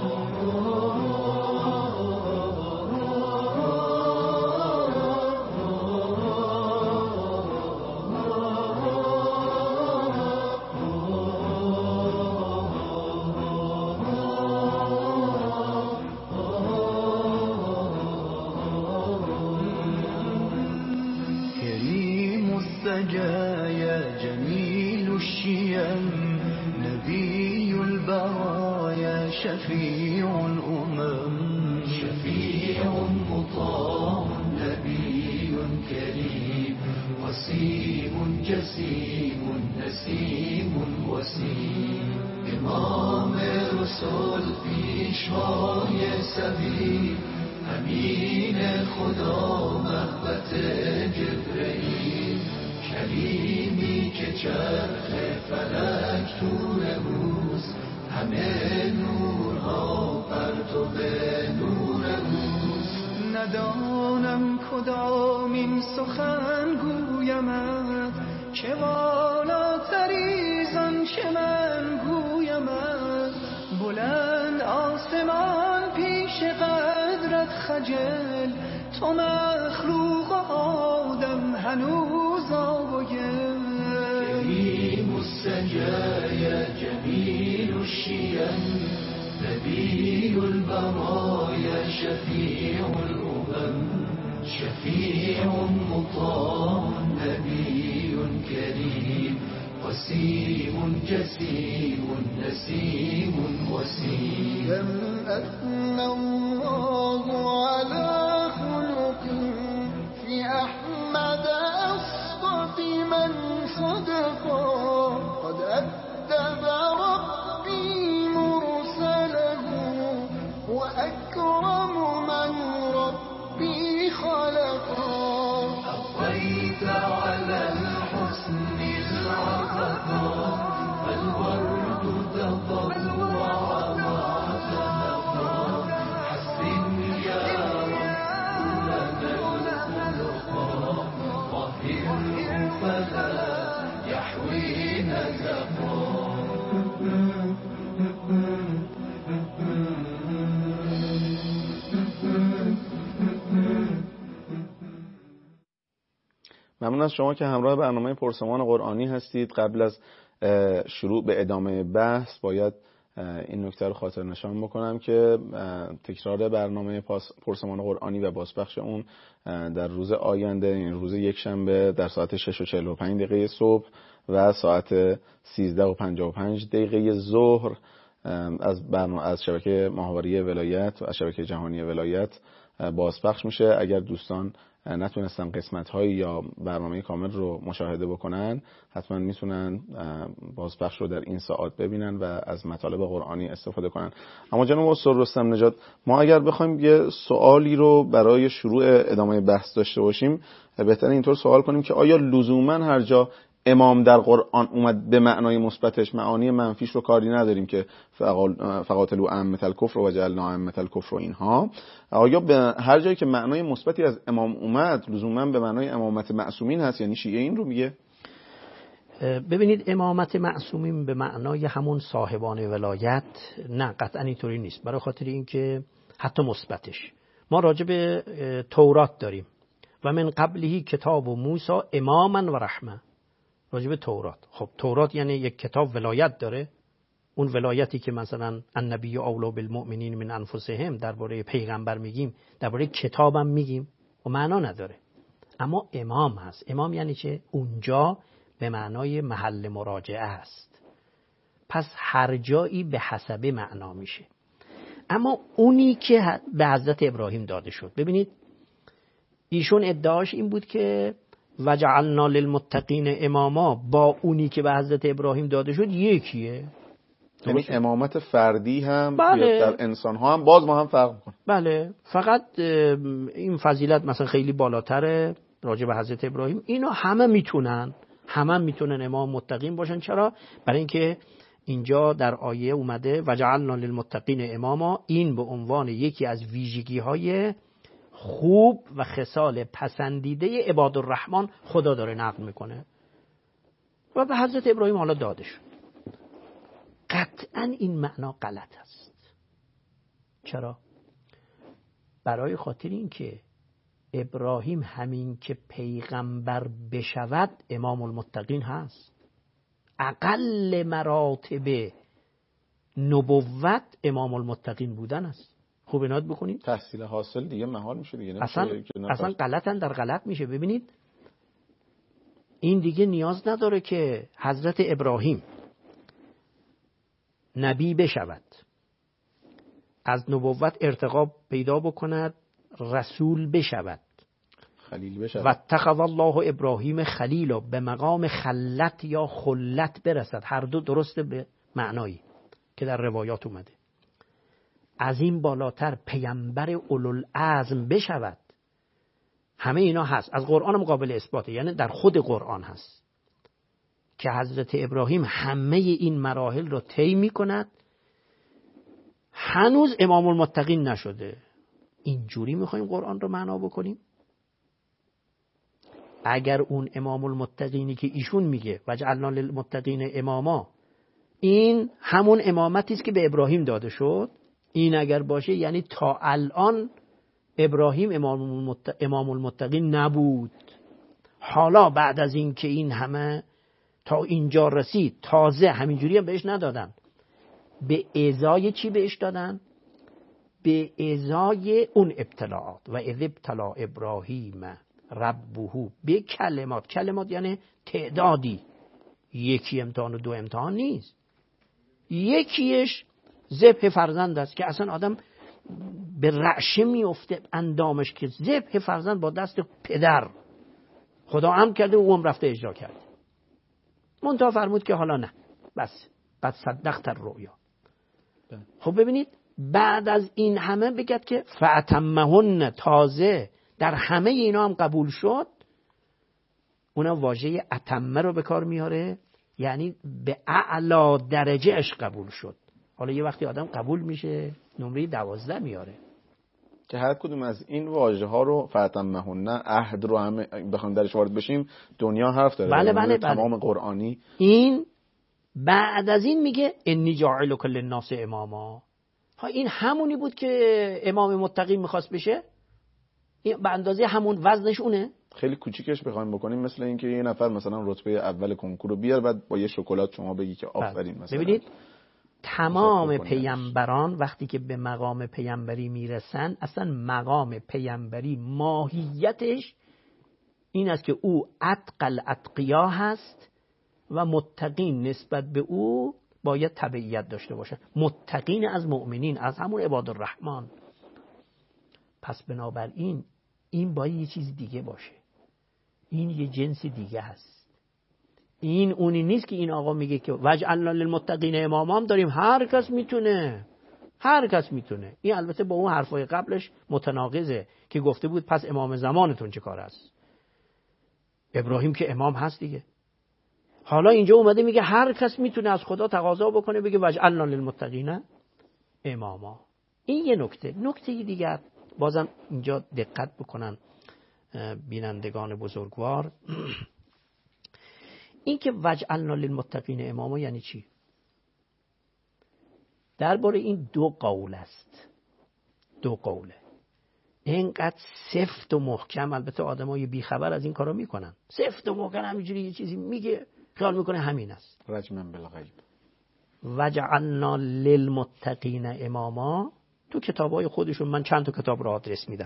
السجايا جميل الشيم نبي البرايا شفيع الأمم شفيع مطاع نبي كريم وسيم جسيم نسيم وسيم إمام رسول پیشوای سبیل امین خدا محبت جبرئیل کلیمی که چرخ فلک طول روز همه نورها پرتو نور روز ندانم کدامین سخن گویمت که بالاتری زان که من گویمت بلند آسمان پیش قدرت خجل، تو مخلوق آدم هنوز آبگل. کریم السجايا جمیل الشیم، نبی البرایا شفیع الامم، شفیع مطاع نبی کریم، وسيم جسيم نسيم وسيم. لم أثنى الله على خلق في أحمد أصطف من صدقا، قد أدب ربي مرسله وأكرم من ربي خلقا. أطيت على الحسن فالورد تضوع وتنقى، حسن يا رب لنا الخلقا، طهره فلا يحوي نزقا. ممنون از شما که همراه برنامه پرسمان قرآنی هستید. قبل از شروع به ادامه بحث باید این نکته رو خاطر نشان بکنم که تکرار برنامه پرسمان قرآنی و بازپخش اون در روز آینده، این روز یکشنبه در ساعت 6:45 صبح و ساعت 13:55 ظهر از شبکه ماهواره ولایت و از شبکه جهانی ولایت بازپخش میشه. اگر دوستان نتونستن قسمت‌هایی یا برنامه کامل رو مشاهده بکنن، حتما میتونن بازپخش رو در این ساعات ببینن و از مطالب قرآنی استفاده کنن. اما جناب استاد رستم نژاد، ما اگر بخوایم یه سوالی رو برای شروع ادامه بحث داشته باشیم، بهتره اینطور سوال کنیم که آیا لزوما هر جا امام در قرآن اومد به معنای مثبتش، معانی منفیش رو کاری نداریم که فقاتلوا ائمة الکفر و جعلنا ائمة الکفر و اینها، آیا به هر جایی که معنای مثبتی از امام اومد لزوما به معنای امامت معصومین هست؟ یعنی شیعه این رو میگه؟ ببینید، امامت معصومین به معنای همون صاحبان ولایت نه، قطعا اینطوری نیست. برای خاطر اینکه حتی مثبتش ما راجع به تورات داریم و من قبلهی کتاب موسی اماما و رحمه، راجع به تورات. خب تورات یعنی یک کتاب ولایت داره، اون ولایتی که مثلا النبی اولی بالمؤمنین من انفسهم درباره پیغمبر میگیم، درباره کتابم میگیم، و معنا نداره. اما امام هست. امام یعنی چه؟ اونجا به معنای محل مراجعه است. پس هر جایی به حسب معنا میشه. اما اونی که به حضرت ابراهیم داده شد، ببینید ایشون ادعاش این بود که وجعلنا للمتقین اماما، با اونی که به حضرت ابراهیم داده شد یکیه. یعنی امامت فردی هم بله. در انسان ها هم باز ما هم فرق میکنه. بله، فقط این فضیلت مثلا خیلی بالاتره راجع به حضرت ابراهیم. اینا همه میتونن امام متقین باشن. چرا؟ برای اینکه اینجا در آیه اومده وجعلنا للمتقین اماما، این به عنوان یکی از ویژگی های خوب و خصال پسندیده عباد الرحمن خدا داره نقل میکنه و به حضرت ابراهیم حالا داده شد. قطعا این معنا غلط است. چرا؟ برای خاطر این که ابراهیم همین که پیغمبر بشود امام المتقین هست. اقل مراتب نبوت امام المتقین بودن است. خوب اینات بکنید. تحصیل حاصل دیگه محال میشه دیگه. اصلا غلطن در غلط میشه. ببینید این دیگه نیاز نداره که حضرت ابراهیم نبی بشود، از نبوت ارتقا پیدا بکند، رسول بشود، خلیل بشود، و اتخذ الله ابراهیم خلیلا، به مقام خلت یا خلت برسد. هر دو درسته به معنایی که در روایات اومده. از این بالاتر پیامبر اولوالعزم بشود. همه اینا هست. از قرآن مقابل اثباته، یعنی در خود قرآن هست که حضرت ابراهیم همه این مراحل رو طی می‌کند، هنوز امام المتقین نشده. اینجوری می‌خوایم قرآن رو معنا بکنیم؟ اگر اون امام المتقینی که ایشون میگه وجعلنا للمتقین اماما، این همون امامتی است که به ابراهیم داده شد، این اگر باشه یعنی تا الان ابراهیم امام المتقین نبود. حالا بعد از این که این همه تا اینجا رسید تازه همینجوری هم بهش ندادن. به ازای چی بهش دادن؟ به ازای اون ابتلاعات. و اذ ابتلا ابراهیم ربه به کلمات. کلمات یعنی تعدادی، یکی امتحان و دو امتحان نیست. یکیش ذبح فرزند است که اصلا آدم به رعشه میفته اندامش که ذبح فرزند با دست پدر خدا امر کرده و اون رفته اجرا کرد. منتها فرمود که حالا نه، بس بعد صدقت الرؤیا. خب ببینید بعد از این همه بگید که فاتمهن، تازه در همه اینا هم قبول شد. اونم واژه اتمه رو به کار میاره، یعنی به اعلا درجه اش قبول شد. حالا یه وقتی آدم قبول میشه نمره 12 میاره. که هر کدوم از این واژه ها رو فاتمهن عهد رو هم بخوایم درش وارد بشیم دنیا حرف داره. بله. تمام قرآنی این بعد از این میگه انی جاعلک للناس اماما. ها این همونی بود که امام متقی میخواست بشه. این به اندازه همون وزنش اونه. خیلی کوچیکش بخوایم بکنیم مثل اینکه یه نفر مثلا رتبه اول کنکور رو بیار بعد با یه شکلات شما بگی که آفرین مثلا. ببینید تمام پیامبران وقتی که به مقام پیامبری میرسن، اصلا مقام پیامبری ماهیتش این است که او اتقى الاتقیا هست و متقین نسبت به او باید تبعیت داشته باشه. متقین از مؤمنین، از همون عباد الرحمن. پس بنابراین این باید یه چیز دیگه باشه. این یه جنس دیگه هست. این اونی نیست که این آقا میگه که وجعلنا للمتقین اماما هم داریم. هر کس میتونه. این البته با اون حرفای قبلش متناقضه که گفته بود پس امام زمانتون چه کار است؟ ابراهیم که امام هست دیگه. حالا اینجا اومده میگه هر کس میتونه از خدا تقاضا بکنه بگه وجعلنا للمتقین اماما. این یه نکته دیگر بازم اینجا دقت بکنن بینندگان بزرگوار. این که وجعلنا للمتقین اماما یعنی چی؟ درباره این دو قول است. دو قوله. اینقدر سفت و محکم، البته آدمای بیخبر از این کارا میکنن. سفت و محکم همینجوری یه چیزی میگه خیال میکنه همین است. رجما بالغیب. وجعلنا للمتقین اماما تو کتابای خودشون، من چند تا کتاب رو آدرس میدم.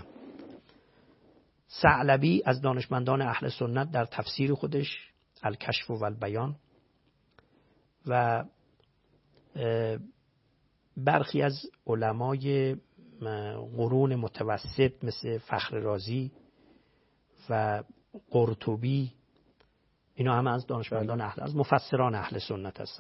ثعلبی از دانشمندان اهل سنت در تفسیر خودش الکشف و البیان و برخی از علمای قرون متوسط مثل فخر رازی و قرطبی، اینا همه از دانشمندان از مفسران اهل سنت هستن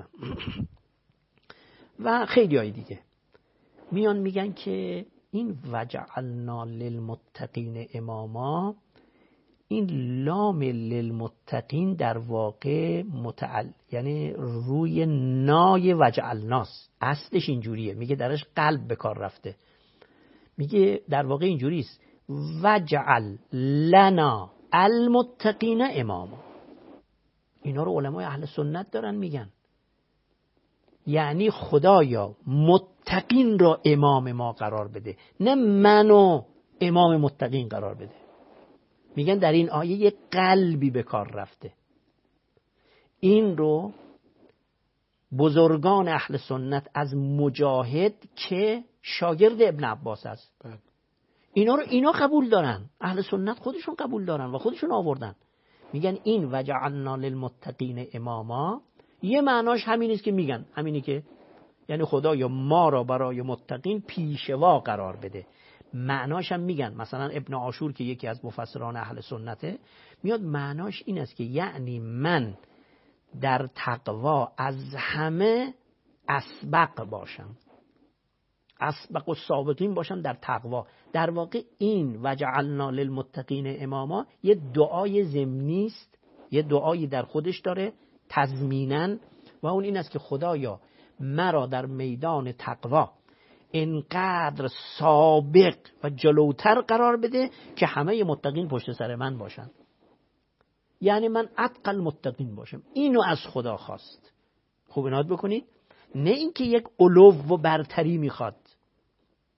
و خیلی های دیگه میان میگن که این وجعلنا للمتقین اماما، این لام للمتقین در واقع یعنی روی نای وجعلناست. اصلش اینجوریه، میگه درش قلب به کار رفته. میگه در واقع اینجوریست وجعل لنا المتقین اماما. اینا رو علمای اهل سنت دارن میگن، یعنی خدایا متقین را امام ما قرار بده، نه منو امام متقین قرار بده. میگن در این آیه یک قلبی به کار رفته. این رو بزرگان اهل سنت از مجاهد که شاگرد ابن عباس است اینا قبول دارن. اهل سنت خودشون قبول دارن و خودشون آوردن. میگن این وجعلنا للمتقین اماما یه معناش همین است که میگن، همینی که یعنی خدایا ما را برای متقین پیشوا قرار بده. معناش هم میگن، مثلا ابن عاشور که یکی از مفسران اهل سنته میاد معناش این است که یعنی من در تقوا از همه اسبق باشم، اسبق و سابقین باشم در تقوا. در واقع این وجعلنا للمتقین اماما یه دعای ضمنی است، یه دعایی در خودش داره تضمیناً، و اون این است که خدایا مرا در میدان تقوا اینقدر سابق و جلوتر قرار بده که همه متقین پشت سر من باشن، یعنی من اتقى المتقین باشم. اینو از خدا خواست. خوب عنایت بکنید، نه اینکه یک علو و برتری میخواد،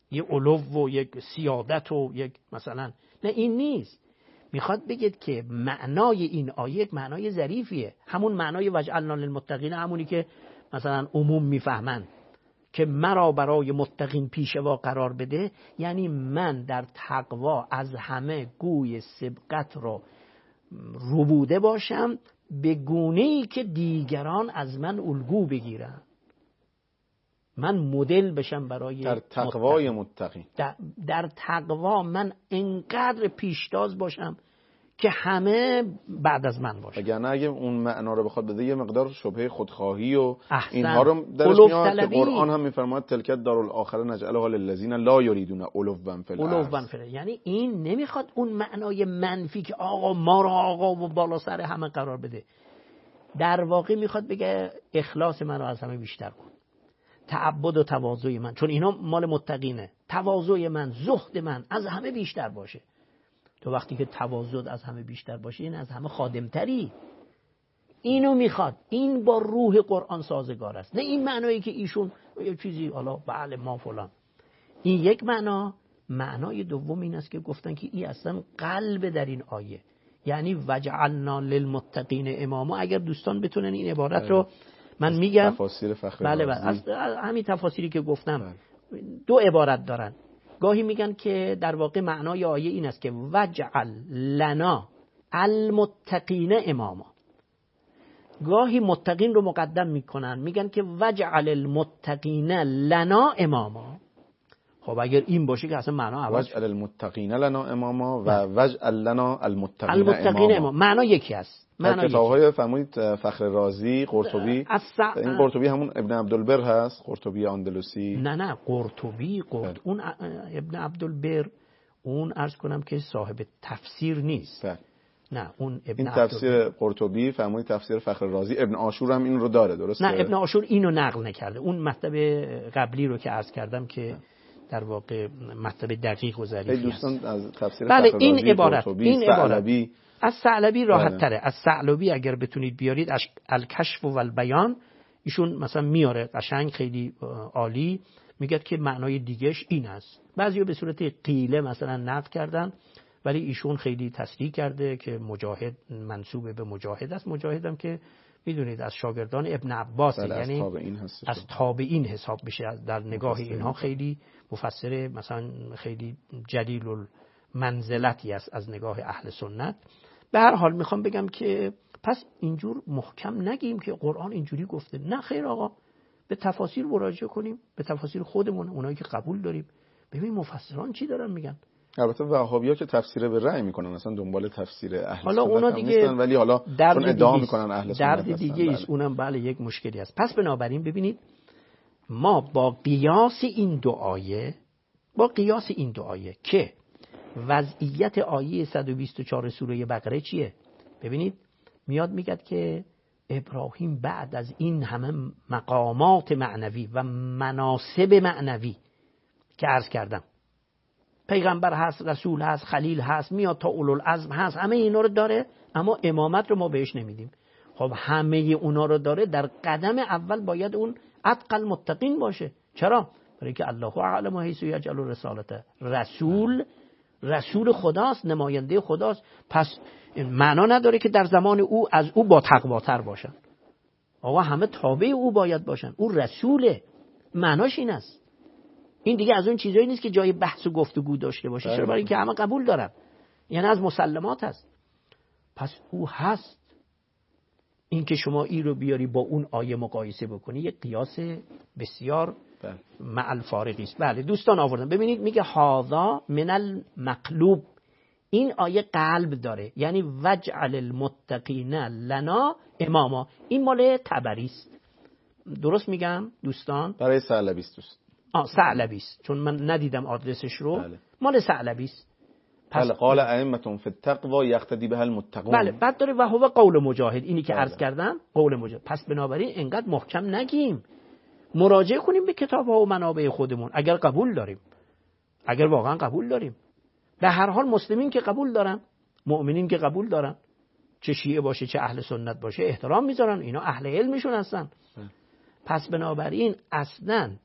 یک علو و یک سیادت و یک مثلا، نه این نیست. میخواد بگید که معنای این آیه یک معنای ظریفیه، همون معنای وجعلنا للمتقین، همونی که مثلا عموم میفهمن که مرا برای متقین پیشوا قرار بده، یعنی من در تقوا از همه گوی سبقت رو ربوده باشم به گونه‌ای که دیگران از من الگو بگیرن، من مدل بشم برای در تقوای متقین. در تقوا من انقدر پیشتاز باشم که همه بعد از من باشه. وگرنه اگه اون معنا رو بخواد بده یه مقدار شبهه خودخواهی و اینها رو درش میاد که قرآن هم میفرماید تلک دارالآخره نجعلها للذین لا یریدون علوا فی الارض. یعنی این نمیخواد اون معنای منفی که آقا ما را آقا و بالا سر همه قرار بده. در واقع میخواد بگه اخلاص من رو از همه بیشتر کن، تعبد و تواضع من، چون اینا مال متقینه، تواضع من، زهد من از همه بیشتر باشه. تو وقتی که تواضع از همه بیشتر باشه، این از همه خادمتری. اینو میخواد، این با روح قرآن سازگار است، نه این معنایی که ایشون یه چیزی حالا بله ما فلان. این یک معنا. معنای دوم این است که گفتن که این اصلا قلب در این آیه، یعنی وجعلنا للمتقین اماما. اگر دوستان بتونن این عبارت رو من میگم، تفاسیر فخر بله از همین تفاسیری که گفتم دو عبارت دارن. گاهی میگن که در واقع معنای آیه این است که وجعل لنا المتقین اماما. گاهی متقین رو مقدم میکنن، میگن که وجعل المتقین لنا اماما. خب اگر این باشه که اصلا معنا عوض وجعل المتقین لنا اماما و وجعل لنا المتقین اماما. معنا یکی است. در کتاب‌های فرمودید فخر رازی، قرطبی، این قرطبی همون ابن عبدالبر هست، قرطبی اندلسی؟ نه قرطبی اون ابن عبدالبر اون عرض کنم که صاحب تفسیر نیست. نه اون ابن این تفسیر قرطبی فرمودید تفسیر فخر رازی. ابن عاشور هم این رو داره، درسته؟ نه ابن عاشور اینو نقل نکرده. اون مطلب قبلی رو که عرض کردم که در واقع مطلب دقیق و ظریفی است. دوستان از تفسیر بله فخر این رازی، عبارت، قرطبی، این عبارت از ثعلبی راحت تره. از ثعلبی اگر بتونید بیارید الکشف و البیان، ایشون مثلا میاره قشنگ خیلی عالی، میگه که معنای دیگهش این است. بعضیا به صورت قیله مثلا نقل کردن، ولی ایشون خیلی تصریح کرده که مجاهد منسوب به مجاهد است. مجاهد هم که میدونید از شاگردان ابن عباس، یعنی از تابعین حساب میشه. در نگاه اینها خیلی مفسر مثلا خیلی جلیل منزلتی است از نگاه اهل سنت. به هر حال میخوام بگم که پس اینجور محکم نگیم که قرآن اینجوری گفته. نه خیر آقا، به تفاسیر مراجعه کنیم، به تفاسیر خودمون، اونایی که قبول داریم، ببین مفسران چی دارن میگن. البته وهابی‌ها که تفسیر به رأی میکنن، مثلا دنبال تفسیر اهل حالا سنت اونا دیگه نیستن، ولی حالا چون ادعا میکنن اهل سنت درد دیگه است، اونم بله یک مشکلی است. پس بنابراین ببینید ما با قیاس این دو آیه که وضعیت آیه 124 سوره بقره چیه؟ ببینید میاد میگه که ابراهیم بعد از این همه مقامات معنوی و مناسب معنوی که عرض کردم، پیغمبر هست، رسول هست، خلیل هست، میاد تا اولوالعزم هست، همه اینا رو داره، اما امامت رو ما بهش نمیدیم. خب همه اونا رو داره، در قدم اول باید اون اتقى المتقین باشه. چرا؟ برای که الله اعلم حیث یجعل رسالته، رسول خداست، نماینده خداست. پس معنا نداره که در زمان او از او با تقواتر باشن. آقا همه تابع او باید باشن، او رسوله. معناش این است. این دیگه از اون چیزایی نیست که جای بحث و گفتگو داشته باشه. چرا؟ برای اینکه همه قبول دارن، یعنی از مسلمات هست. پس او هست. این که شما این رو بیاری با اون آیه مقایسه بکنی یک قیاس بسیار مع الفارقی است. بله دوستان آوردن، ببینید میگه هذا من المقلوب، این آیه قلب داره، یعنی وجعل المتقین لنا اماما. این مال طبری است، درست میگم دوستان؟ برای ثعلبی است دوست. ثعلبی است، چون من ندیدم آدرسش رو. بله. مال ثعلبی است. بله قال ائمه فی التقوی یقتدی بها المتقون. بله بعد داره و هو قول مجاهد، اینی که عرض کردم قول مجاهد. پس بنابراین انقدر محکم نگیم، مراجعه کنیم به کتاب‌ها و منابع خودمون اگر قبول داریم، اگر واقعا قبول داریم. به هر حال مسلمین که قبول دارن، مؤمنین که قبول دارن، چه شیعه باشه چه اهل سنت باشه احترام میذارن، اینا اهل علمشون هستن. پس بنابراین اصلا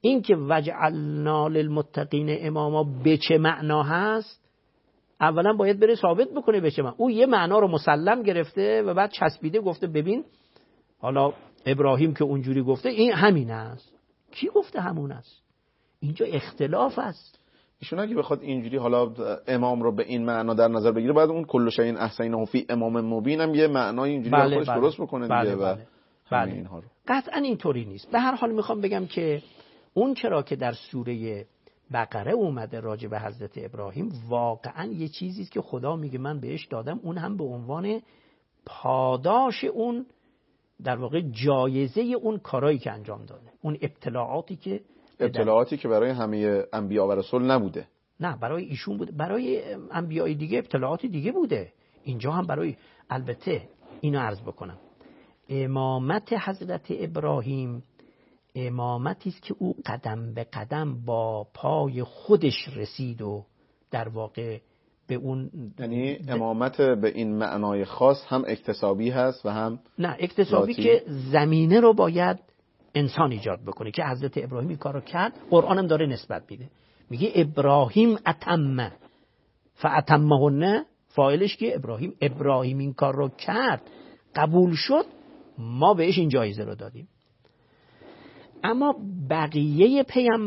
این که وجعلنا للمتقین اماما به چه معنا هست، اولا باید بره ثابت بکنه به چه معنا. او یه معنا رو مسلم گرفته و بعد چسبیده گفته ببین حالا ابراهیم که اونجوری گفته این همین است. کی گفته همون است؟ اینجا اختلاف است. ایشون اگه بخواد اینجوری حالا امام رو به این معنا در نظر بگیره، بعد اون کل شیء احسینه فی امام مبین هم یه معنای اینجوری خودش درست بکنه دیگه. بله. اینها رو قطعا اینطوری نیست. به هر حال میخوام بگم که اون چرا که در سوره بقره اومده راجع به حضرت ابراهیم، واقعا یه چیزی است که خدا میگه من بهش دادم، اون هم به عنوان پاداش اون، در واقع جایزه اون کارایی که انجام داده، اون ابتلاعاتی که برای همه انبیا و رسول نبوده. نه، برای ایشون بوده. برای انبیای دیگه ابتلاعاتی دیگه بوده. اینجا هم برای، البته اینو عرض بکنم، امامت حضرت ابراهیم امامتی است که او قدم به قدم با پای خودش رسید و در واقع به اون، یعنی امامت به این معنای خاص هم اکتسابی هست و هم نه اکتسابی که زمینه رو باید انسان ایجاد بکنه که حضرت ابراهیم این کار رو کرد. قرآن هم داره نسبت میده، میگه ابراهیم اتم فاتمهن، فاعلش که ابراهیم این کار رو کرد، قبول شد، ما بهش این جایزه رو دادیم. اما بقیه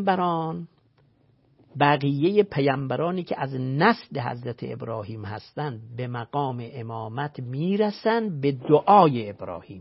پیامبرانی که از نسل حضرت ابراهیم هستند به مقام امامت میرسن به دعای ابراهیم.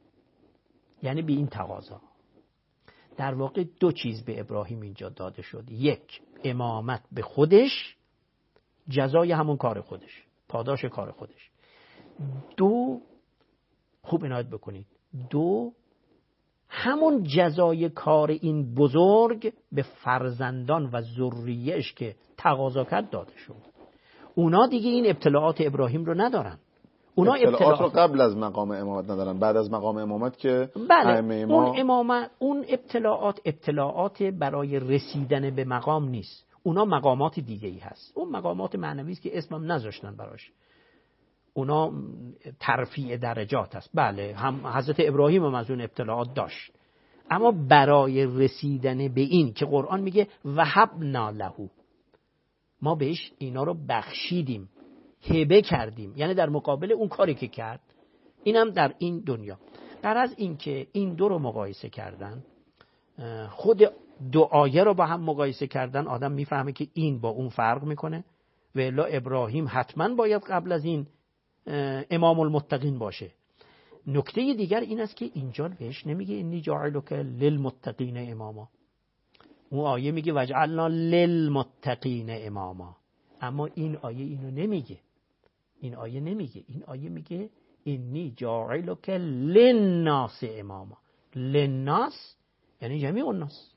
یعنی به این تقاضا در واقع دو چیز به ابراهیم اینجا داده شد. یک، امامت به خودش، جزای همون کار خودش، پاداش کار خودش. دو، خوب عنایت بکنید، دو، همون جزای کار این بزرگ به فرزندان و ذریه‌اش که تقاضا کرد داده شد. اونا دیگه این ابتلاعات ابراهیم رو ندارن. اونا ابتلاعات رو قبل از مقام امامت ندارن، بعد از مقام امامت که بله، اون اطلاعات برای رسیدن به مقام نیست. اونا مقامات دیگه‌ای هست. اون مقامات معنوی است که اسمم نذاشتن براش. اونا ترفیع درجات هست. بله، هم حضرت ابراهیم هم از اون ابتلاعات داشت، اما برای رسیدن به این که قرآن میگه وهبنا له، ما بهش اینا رو بخشیدیم، هبه کردیم، یعنی در مقابل اون کاری که کرد. اینم در این دنیا. غرض این که این دو رو مقایسه کردن، خود دو آیه رو با هم مقایسه کردن، آدم میفهمه که این با اون فرق میکنه. و الا ابراهیم حتما باید قبل از این امام المتقین باشه. نکته دیگر این است که اینجا بهش نمیگه انی جاعلک للمتقین اماما، اون آیه میگه وجعلنا للمتقین اماما، اما این آیه اینو نمیگه. این آیه میگه انی جاعلک للناس اماما. للناس یعنی جمیع الناس،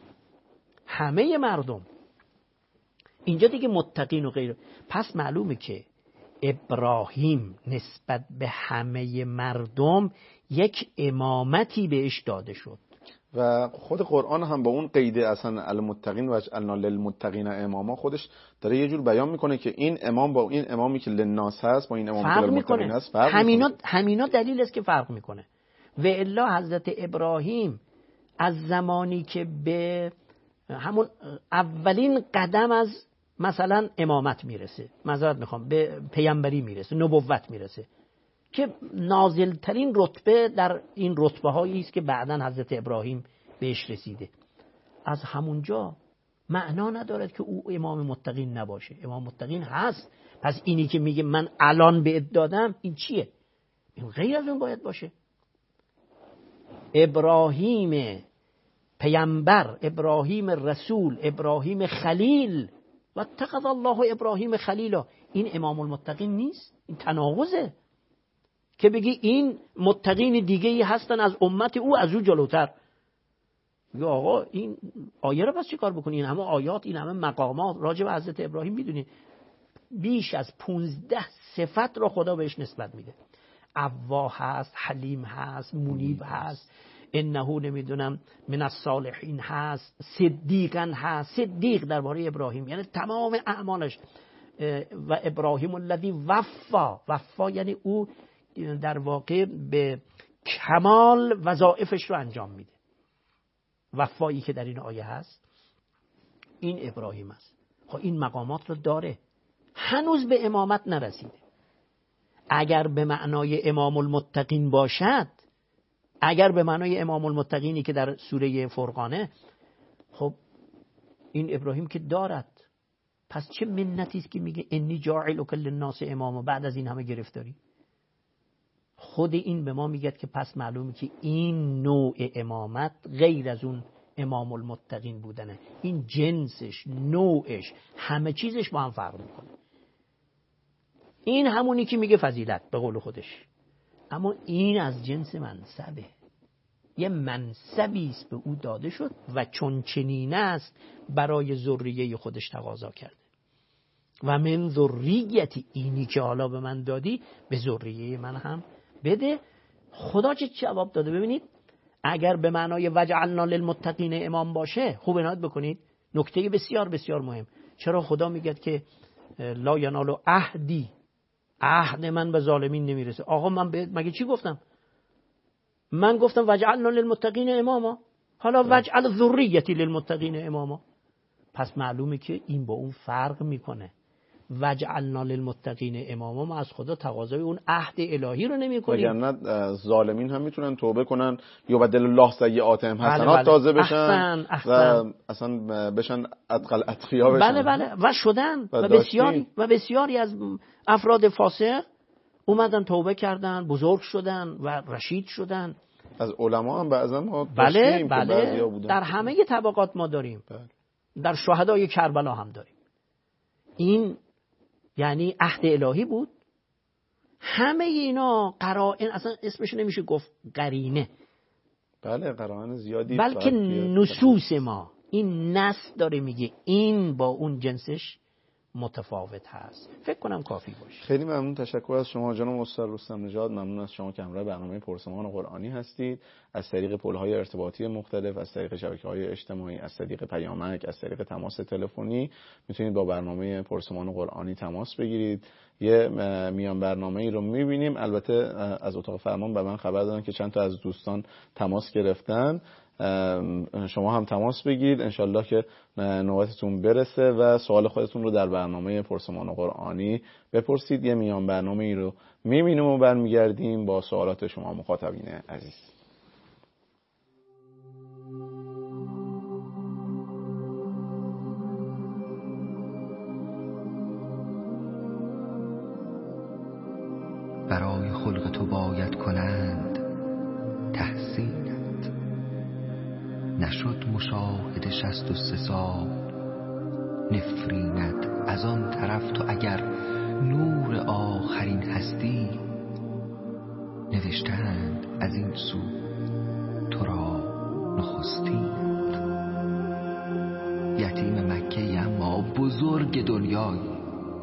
همه مردم. اینجا دیگه متقین و غیره. پس معلومه که ابراهیم نسبت به همه مردم یک امامتی بهش داده شد و خود قرآن هم با اون قید اصلا المتقین و جعلنا للمتقین اماما خودش داره یه جور بیان میکنه که این امام با این امامی که للناس هست، با این امامی که للمتقین هست فرق میکنه. همینا دلیل است که فرق میکنه. و الا حضرت ابراهیم از زمانی که به همون اولین قدم از مثلا امامت میرسه، معذرت میخوام، به پیامبری میرسه، نبوت میرسه، که نازل ترین رتبه در این رتبه هایی است که بعداً حضرت ابراهیم بهش رسیده. از همونجا معنا ندارد که او امام متقین نباشه. امام متقین هست. پس اینی که میگه من الان بهت دادم، این چیه؟ این غیر از اون باید باشه. ابراهیم پیامبر، ابراهیم رسول، ابراهیم خلیل، و اتخذ الله ابراهیم خلیلا، این امام المتقین نیست. این تناقضه که بگی این متقین دیگه ای هستن از امت او، از او جلوتر. یا آقا این آیه رو پس چی کار بکنی؟ این همه آیات، این همه مقامات راجع به حضرت ابراهیم میدونی بیش از 15 صفت رو خدا بهش نسبت میده. اواه هست، حلیم هست، منیب هست، انه نمیدونم من الصالحین هست، صدیقن هست. صدیق درباره ابراهیم یعنی تمام اعمالش. و ابراهیم الذی وفا یعنی او در واقع به کمال وظایفش رو انجام میده. وفایی که در این آیه هست این ابراهیم است. خب این مقامات رو داره، هنوز به امامت نرسیده. اگر به معنای امام المتقین باشد، اگر به معنای امام المتقینی که در سوره فرقانه، خب این ابراهیم که دارد، پس چه منتی است که میگه انی جاعلک للناس اماما بعد از این همه گرفتاری؟ خود این به ما میگه که پس معلومه که این نوع امامت غیر از اون امام المتقین بودنه. این جنسش، نوعش، همه چیزش با هم فرق میکنه. این همونی که میگه فضیلت به قول خودش، اما این از جنس منصبه، یه منصبی است به او داده شد و چون چنین است برای ذریه خودش تقاضا کرده. و من ذریتی، اینی که حالا به من دادی به ذریه من هم بده. خدا چه جواب داده؟ ببینید اگر به معنای وجعلنا للمتقین امام باشه، خوب عنایت بکنید، نکته بسیار بسیار مهم. چرا خدا میگه که لا ینال عهدی، عهد من به ظالمین نمیرسه؟ آقا من مگه چی گفتم؟ من گفتم وجعلنا للمتقین اماما، حالا وجعل ذریتی للمتقین اماما. پس معلومه که این با اون فرق میکنه. وجعلنا للمتقین اماما، ما از خدا تقاضای اون عهد الهی رو نمی‌کنیم. وگرنه ظالمین هم میتونن توبه کنن، یبدل الله سیئاتهم حسنات، تازه بشن احسن. و اصلا بشن اتقل اتقیا بشن. بله و شدن و بسیاری از افراد فاسق اومدن توبه کردن، بزرگ شدن و رشید شدن. از علما هم بعضا ما داشتیم که بعضیا بودن. در همه طبقات ما داریم. در شهدای کربلا هم داریم. این یعنی عهد الهی بود. همه اینا قرائن، اصلا اسمش نمیشه گفت قرینه، بله قرائن زیادی، بلکه نصوص ما، این نص داره میگه این با اون جنسش متفاوت هست. فکر کنم کافی باشه. خیلی ممنون، تشکر از شما جناب استاد رستم نژاد. ممنون از شما که همراه برنامه پرسمان قرآنی هستید. از طریق پل‌های ارتباطی مختلف، از طریق شبکه‌های اجتماعی، از طریق پیامک، از طریق تماس تلفنی میتونید با برنامه پرسمان قرآنی تماس بگیرید. یه میان برنامه‌ای رو می‌بینیم. البته از اتاق فرمان به من خبر دادن که چند تا از دوستان تماس گرفتن. شما هم تماس بگیرید، انشالله که نوبتتون برسه و سوال خودتون رو در برنامه پرسمان قرآنی بپرسید. یه میان برنامه ای رو میبینیم و برمیگردیم با سوالات شما مخاطبین عزیز. برای خلق تو باید کنند تحسینت، نشد مشاهده 63 سال نفرینت. از آن طرف تو اگر نور آخرین هستی، نوشتند از این سو تو را نخستینت. یتیم مکه اما بزرگ دنیایی،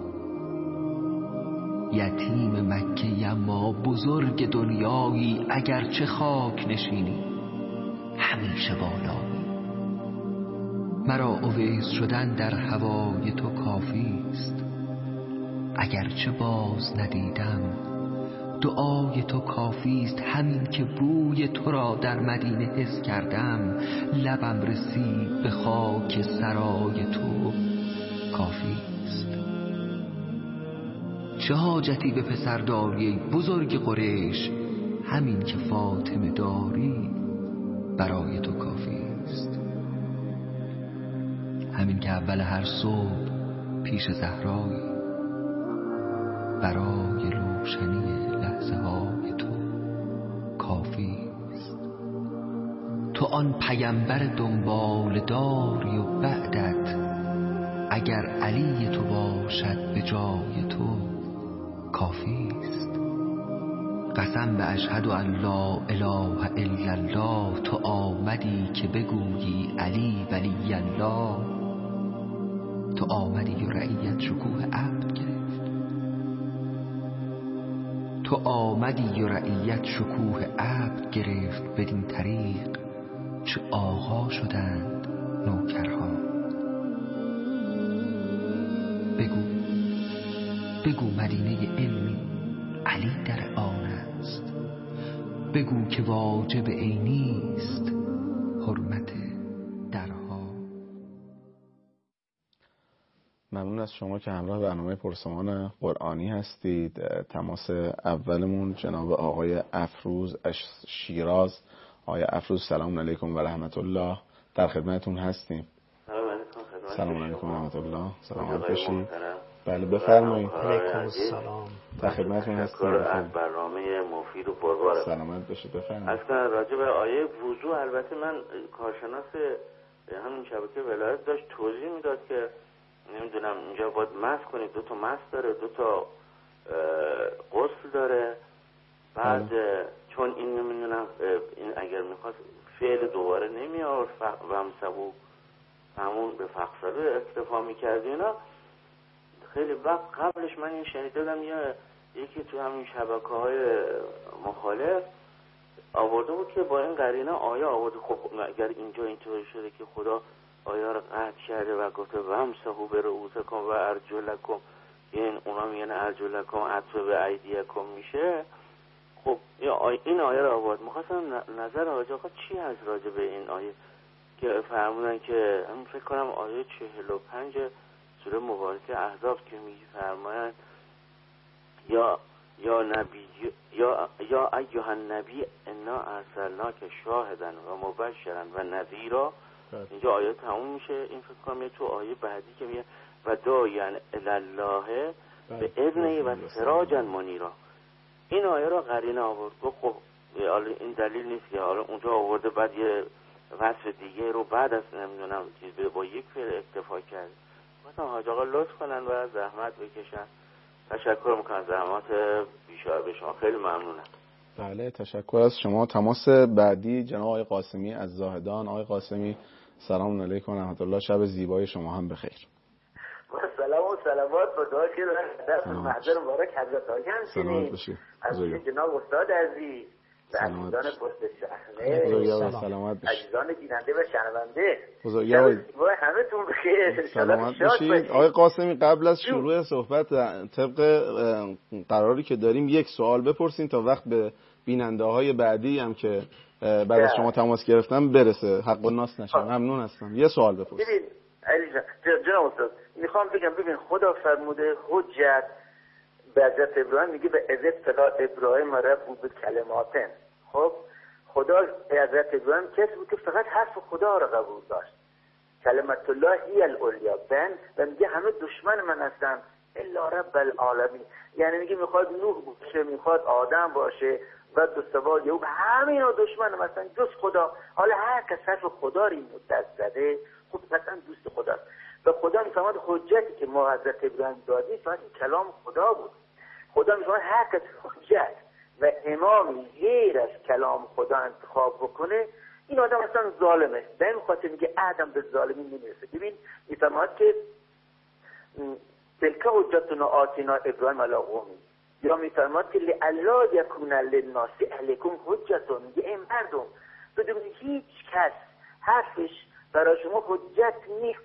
یتیم مکه اما بزرگ دنیایی. اگر چه خاک نشینی همیشه بالایی. مرا اویس شدن در هوای تو کافی است، اگرچه باز ندیدم دعای تو کافی است. همین که بوی تو را در مدینه حس کردم، لبم رسید به خاک سرای تو کافی است. چه حاجتی به پسرداری بزرگ قریش، همین که فاطمه داری برای تو کافی است. همین که اول هر صبح پیش زهرایی، برای روشنی لحظه های تو کافی است. تو آن پیمبر دنبال داری و بعدت، اگر علی تو باشد به جای تو کافی است. قسم به اشهد ان لا اله الا الله، تو آمدی که بگویی علی ولی الله. تو آمدی و رعیت شکوه عبد گرفت، تو آمدی و رعیت شکوه عبد گرفت. بدین طریق چه آقا شدند نوکرها. بگو مدینه علمی علی در آن است. بگو که واجب عینی است حرمت ممنون از شما که همراه برنامه پرسمان قرآنی هستید. تماس اولمون جناب آقای افروز شیراز. آقای افروز سلام علیکم و رحمت الله، در خدمتون هستیم. سلام علیکم و رحمت الله. سلامت باشید. بله بفرمایید. علیکم السلام. در خدمتون هستیم. برنامه مفید و پربار. سلامت باشید. بفرمایید. اصلا راجع به آیه وضو، البته من کارشناس همین شبکه ولایت داشت توضیح میداد که نمیدونم اینجا باید مس کنید، 2 تا مس داره، 2 تا غسل داره. بعد چون این نمیدونم این اگر میخواست فعل دوباره نمیاد و همسبو همون به فقصده اکتفا میکرد اینا. خیلی وقت قبلش من این شنیده دادم یکی تو همین شبکه‌های مخالف آورده بود که با این قرینه آیه آورده. خب اگر اینجا اینطوری شده که خدا آیه رو قطع کرده و گفته وامسحوا برؤوسکم و ارجلکم، این اونا میگن ارجلکم عطف به ایدیکم میشه. خب این آیه رو آورد. می‌خواستم نظر آقا چی هست راجع به این آیه که فرمودن که من فکر کنم آیه 45 سوره مبارکه احزاب که می‌فرمایند یا نبی یا ایها النبی انا ارسلناک شاهدا و مبشرا و نذیرا. اینجا آیه تموم میشه. این فکر کنم تو آیه بعدی که میگه و داعیا الی الله به اذنه و سراجا منیرا. این آیه رو قرینه آورد. خب حالا این دلیل نیست که حالا اونجا آورده بعد یه وصف دیگه رو بعد از نمیدونم چیز با یک فعل اکتفا کرد. مثلا حاج آقا لطف کنن و زحمت بکشن. تشکر میکنم، زحمات بیشتر به شما، خیلی ممنونم. بله تشکر از شما. تماس بعدی جناب آقای قاسمی از زاهدان. آقای قاسمی سلام علیکم و رحمت الله، شب زیبای شما هم بخیر. سلام و سلامات با دعا که در محضر مبارک حضرت آقای سلامت باشید. از جناب استاد عزیز و عزیزان پست شهره، سلامت باشید. عزیزان بیننده و شنونده، بزرگوار همه تون بخیر. سلامت باشید. آقای قاسمی قبل از شروع صحبت طبق قراری که داریم یک سوال بپرسین تا وقت به بیننده های بعدی هم که بعد از شما تماس گرفتم برسه، حق الناس نشه. ممنون هستم. یه سوال بپرسید. ببین علی جناب استاد میخوام بگم ببین خدا فرموده حجت به حضرت ابراهیم، میگه به عزت فلا ابراهیم رب به کلماتن. خب خدا حضرت ابراهیم کسی بود که فقط حرف خدا رو قبول داشت. کلمت الله هی العلیا بن و میگه همه دشمن من هستن الا رب العالمین. یعنی میگه میخواد نوح باشه، میخواد آدم باشه و دو سوال یهو همینا دشمن من هستن جز خدا. حالا هر کس حرف خدا رو دست زده خب مثلا دوست خداست. و خدا میفهمد حجتی که ما حضرت ابراهیم دادیم فقط کلام خدا بود. خدا میفهمد هر کس حجت و امامی غیر از کلام خدا انتخاب بکنه این آدم اصلا ظالمه. به این خاطر میگه آدم به ظالمین نمیرسه. ببین میفهمد که تلک حجتنا آتینا ابراهیم علی قومی، یا میفرماد که لئلا یکون للناس علیکم حجتون، میگه این مردم بدونید هیچ کس حرفش برای شما حجت نیست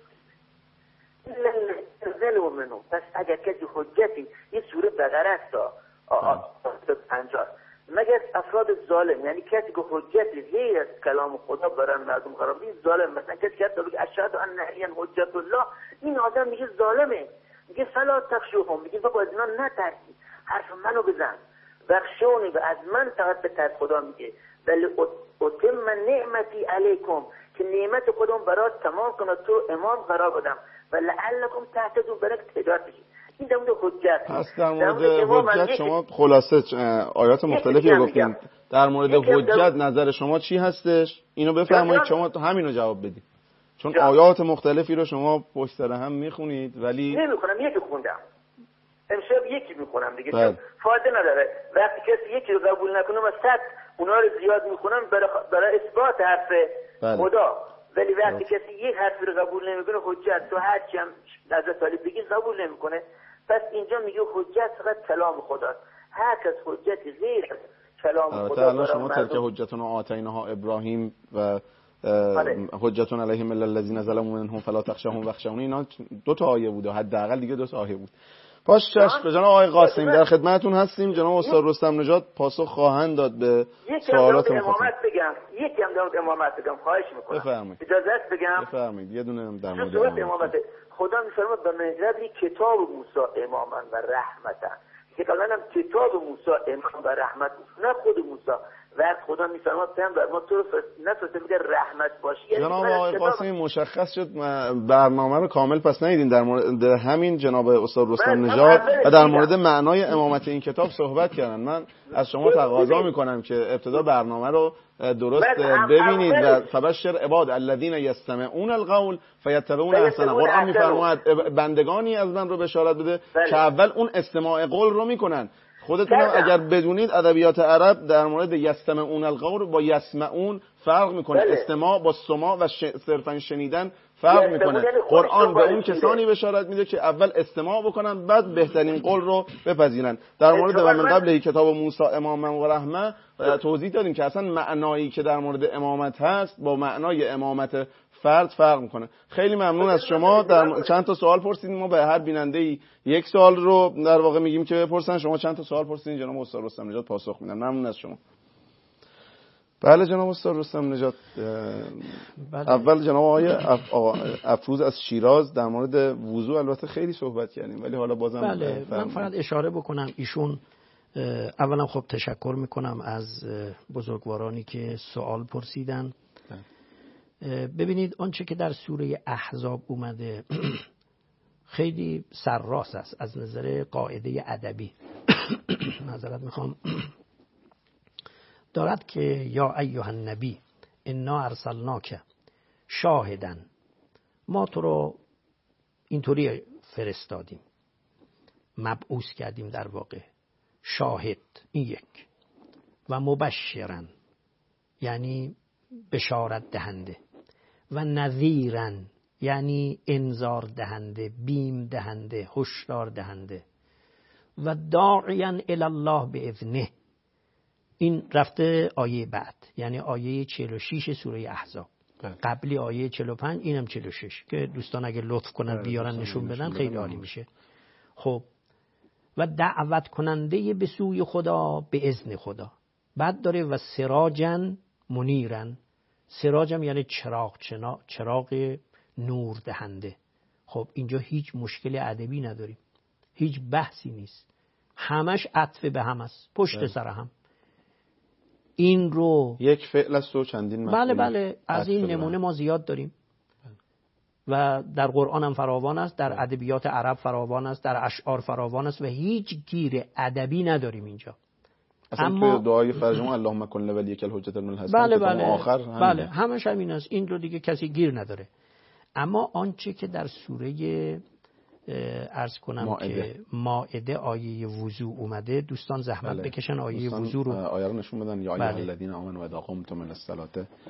الا منو. پس اگر کسی حجتی یه سوره بقره است تا 50 مگر افراد ظالم، یعنی کسی که حجتی غیر از کلام خدا برای مردم قرار بده ظالم. مثلا کسی که بگه اشهد ان علی حجت الله، این آدم میگه ظالمه. میگه فلا تخشوهم، میگه بابا از اینا نترسی، حرف منو بزن، بخشونی و از من فقط به ترس خدا میگه ولی اتم نعمتی علیکم، که نعمت خودم برات تمام کنه تو امام قرار بدم و لعلکم تهتدون، برای هدایت بشید. این در مورد حجت. پس در مورد حجت شما خلاصه آیات مختلفی رو گفتید. در مورد حجت نظر شما چی هستش؟ اینو بفرمایید، شما همینو جواب بدید. چون آیات مختلفی رو شما پشت سر هم میخونید ولی نمیخونم. یکی خوندم امشب، یکی میخونم دیگه. فایده نداره وقتی کسی یکی رو قبول نکنه و 100 اونا رو زیاد میخونم برای اثبات حرف خدا. ولی وقتی کسی یک حرفی رو قبول نمیکنه حجت تو هرچی هم نظر طالب بگی قبول نمیکنه. پس اینجا میگه حجت فقط کلام خداست. هر کس حجتی غیر از کلام خدا الان شما تلک حجتون آتیناها ابراهیم و حجتون علیهم الا الذین ظلموا منهم فلا تخشوهم واخشونی، اینا 2 تا آیه بود و حداقل دیگه 2 تا آیه بود. باش چشم. جناب آقای قاسمی در خدمتتون هستیم. جناب استاد رستم نژاد پاسخ خواهند داد به سوالات مخاطب. یکی هم در امامت بگم، خواهش میکنم. بفرمایید. اجازه است بگم؟ بفرمایید. یه دونه در مورد امامت. خدا میفرماد به منزله کتاب موسی اماما و رحمتا، که قبلا هم کتاب موسی امام و رحمت، نه خود موسی. وقت خدا میفرماد پیامبر ما تو رو نفرسته میگه رحمت باشی. جناب آقای قاسمی مشخص شد برنامه رو کامل پس ندیدین در مورد همین جناب استاد رستم نژاد و در مورد معنای امامت این کتاب صحبت کردن. من از شما تقاضا میکنم که ابتدا برنامه رو درست ببینید و فبشر عباد الذین یستمعون القول فیتبعون احسنه. قرآن میفرماید بندگانی از من رو بشارت بده که اول اون استماع قول رو میکنن. خودتون هم اگر بدونید ادبیات عرب در مورد یستمعون القول با یسمعون فرق میکنه. استماع با سماع و صرفا شنیدن فرق میکنه. قرآن به اون کسانی بشارت میده که اول استماع بکنن بعد بهترین قول رو بپذیرن. در مورد و من قبل کتاب موسی اماما و رحمه توضیح دادیم که اصلا معنایی که در مورد امامت هست با معنای امامت فرد فرق میکنه. خیلی ممنون از شما. در چند تا سوال پرسیدیم، ما به هر بیننده‌ای یک سوال رو در واقع میگیم که بپرسن. شما چند تا سوال پرسیدین، جناب استاد رستم نژاد پاسخ میدن. ممنون از شما. بله جناب استاد رستم نژاد. اول جناب آقای افروز از شیراز در مورد وضو البته خیلی صحبت کردیم ولی حالا بازم من فقط اشاره بکنم. ایشون اولا خب تشکر میکنم از بزرگوارانی که سوال پرسیدن. ببینید آنچه که در سوره احزاب اومده خیلی سرراست است از نظر قاعده ادبی. معذرت میخوام. دارد که یا ایها النبی انا ارسلناک شاهدا، ما تو رو اینطوری فرستادیم، مبعوث کردیم در واقع، شاهد این یک، و مبشرن یعنی بشارت دهنده، و نذیرن یعنی انذار دهنده، بیم دهنده، هشدار دهنده، و داعیا الی الله باذنه. این رفته آیه بعد، یعنی آیه 46 سوره احزاب. قبلی آیه 45، اینم 46 که دوستان اگه لطف کنن بیارن نشون بدن خیلی عالی میشه. خب و دعوت کننده به سوی خدا به اذن خدا. بعد داره و سراجن منیرن. سراجم یعنی چراغ نور دهنده. خب اینجا هیچ مشکل ادبی نداریم، هیچ بحثی نیست، همش عطف به هم است، پشت سر هم. این رو یک فعل است و چندین مفعول. بله از این نمونه ما زیاد داریم و در قرآن هم فراوان است، در ادبیات عرب فراوان است، در اشعار فراوان است و هیچ گیر ادبی نداریم اینجا. اما توی دعای فرجام اللهم کن لولیک الحجة الملحسن بله همش همین است. این رو دیگه کسی گیر نداره. اما آنچه که در سوره عرض کنم که مائده آیه وضو اومده، دوستان زحمت بکشن آیه وضو رو آیه رو نشون بدن. یا ایها الذین آمنوا اذا قمتم من الصلاة.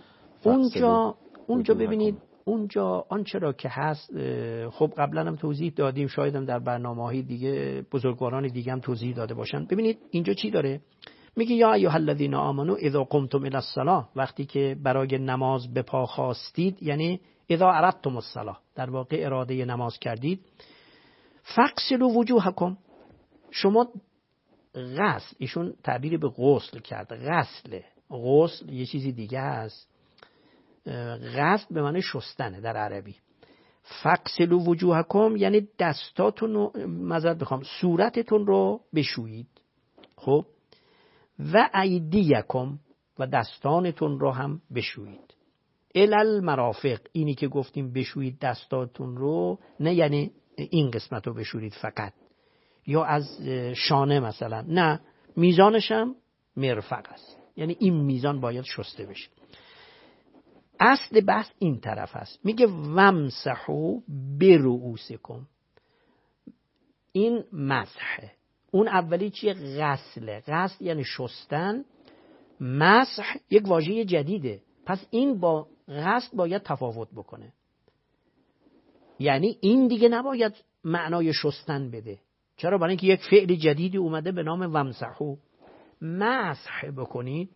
اونجا ببینید، اونجا آنچه را که هست خب قبلا هم توضیح دادیم، شاید هم در برنامه‌های دیگه بزرگواران دیگه هم توضیح داده باشن. ببینید اینجا چی داره؟ میگه یا ایها الذین آمنوا اذا قمتم الی الصلاة، وقتی که برای نماز به پا خواستید، یعنی اذا اردتم الصلاة، در واقع اراده نماز کردید، فغسلوا وجوهکم، شما غسل، ایشون تعبیر به غسل کرد. غسل یه چیزی دیگه است. غسل به معنی شستنه در عربی. فغسلوا وجوهکم یعنی دستاتون رو، معذرت بخوام، صورتتون رو بشویید. خب و ایدیکم، و دستانتون رو هم بشویید. المرافق، اینی که گفتیم بشویید دستاتون رو، نه یعنی این قسمت رو بشورید فقط، یا از شانه مثلا، نه، میزانش هم مرفق است، یعنی این میزان باید شسته بشه. اصل بحث این طرف هست، میگه ومسحوا برؤوسکم. این مسحه. اون اولی چیه؟ غسله. غسل یعنی شستن. مسح یک واژه جدیده، پس این با غسل باید تفاوت بکنه. یعنی این دیگه نباید معنای شستن بده. چرا؟ برای اینکه یک فعل جدیدی اومده به نام ومسحوا. مسح بکنید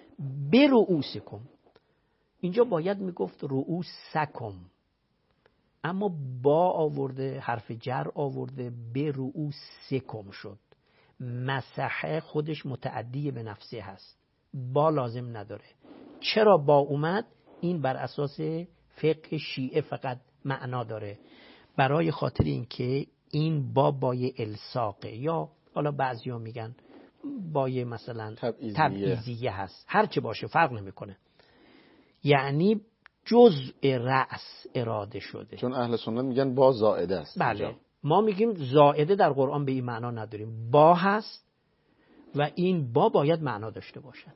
برؤوسکم. اینجا باید میگفت رؤوسکم، اما با آورده، حرف جر آورده، به رؤوسکم شد. مسحه خودش متعدی به نفسه هست، با لازم نداره. چرا با اومد؟ این بر اساس فقه شیعه فقط معنا داره، برای خاطر اینکه این بای الساقه، یا حالا بعضیا میگن بای مثلا تبعیضیه هست، هر چه باشه فرق نمیکنه، یعنی جزء رأس اراده شده. چون اهل سنت میگن با زائده است. بله، ما میگیم زائده در قرآن به این معنا نداریم، با هست و این با باید معنا داشته باشد.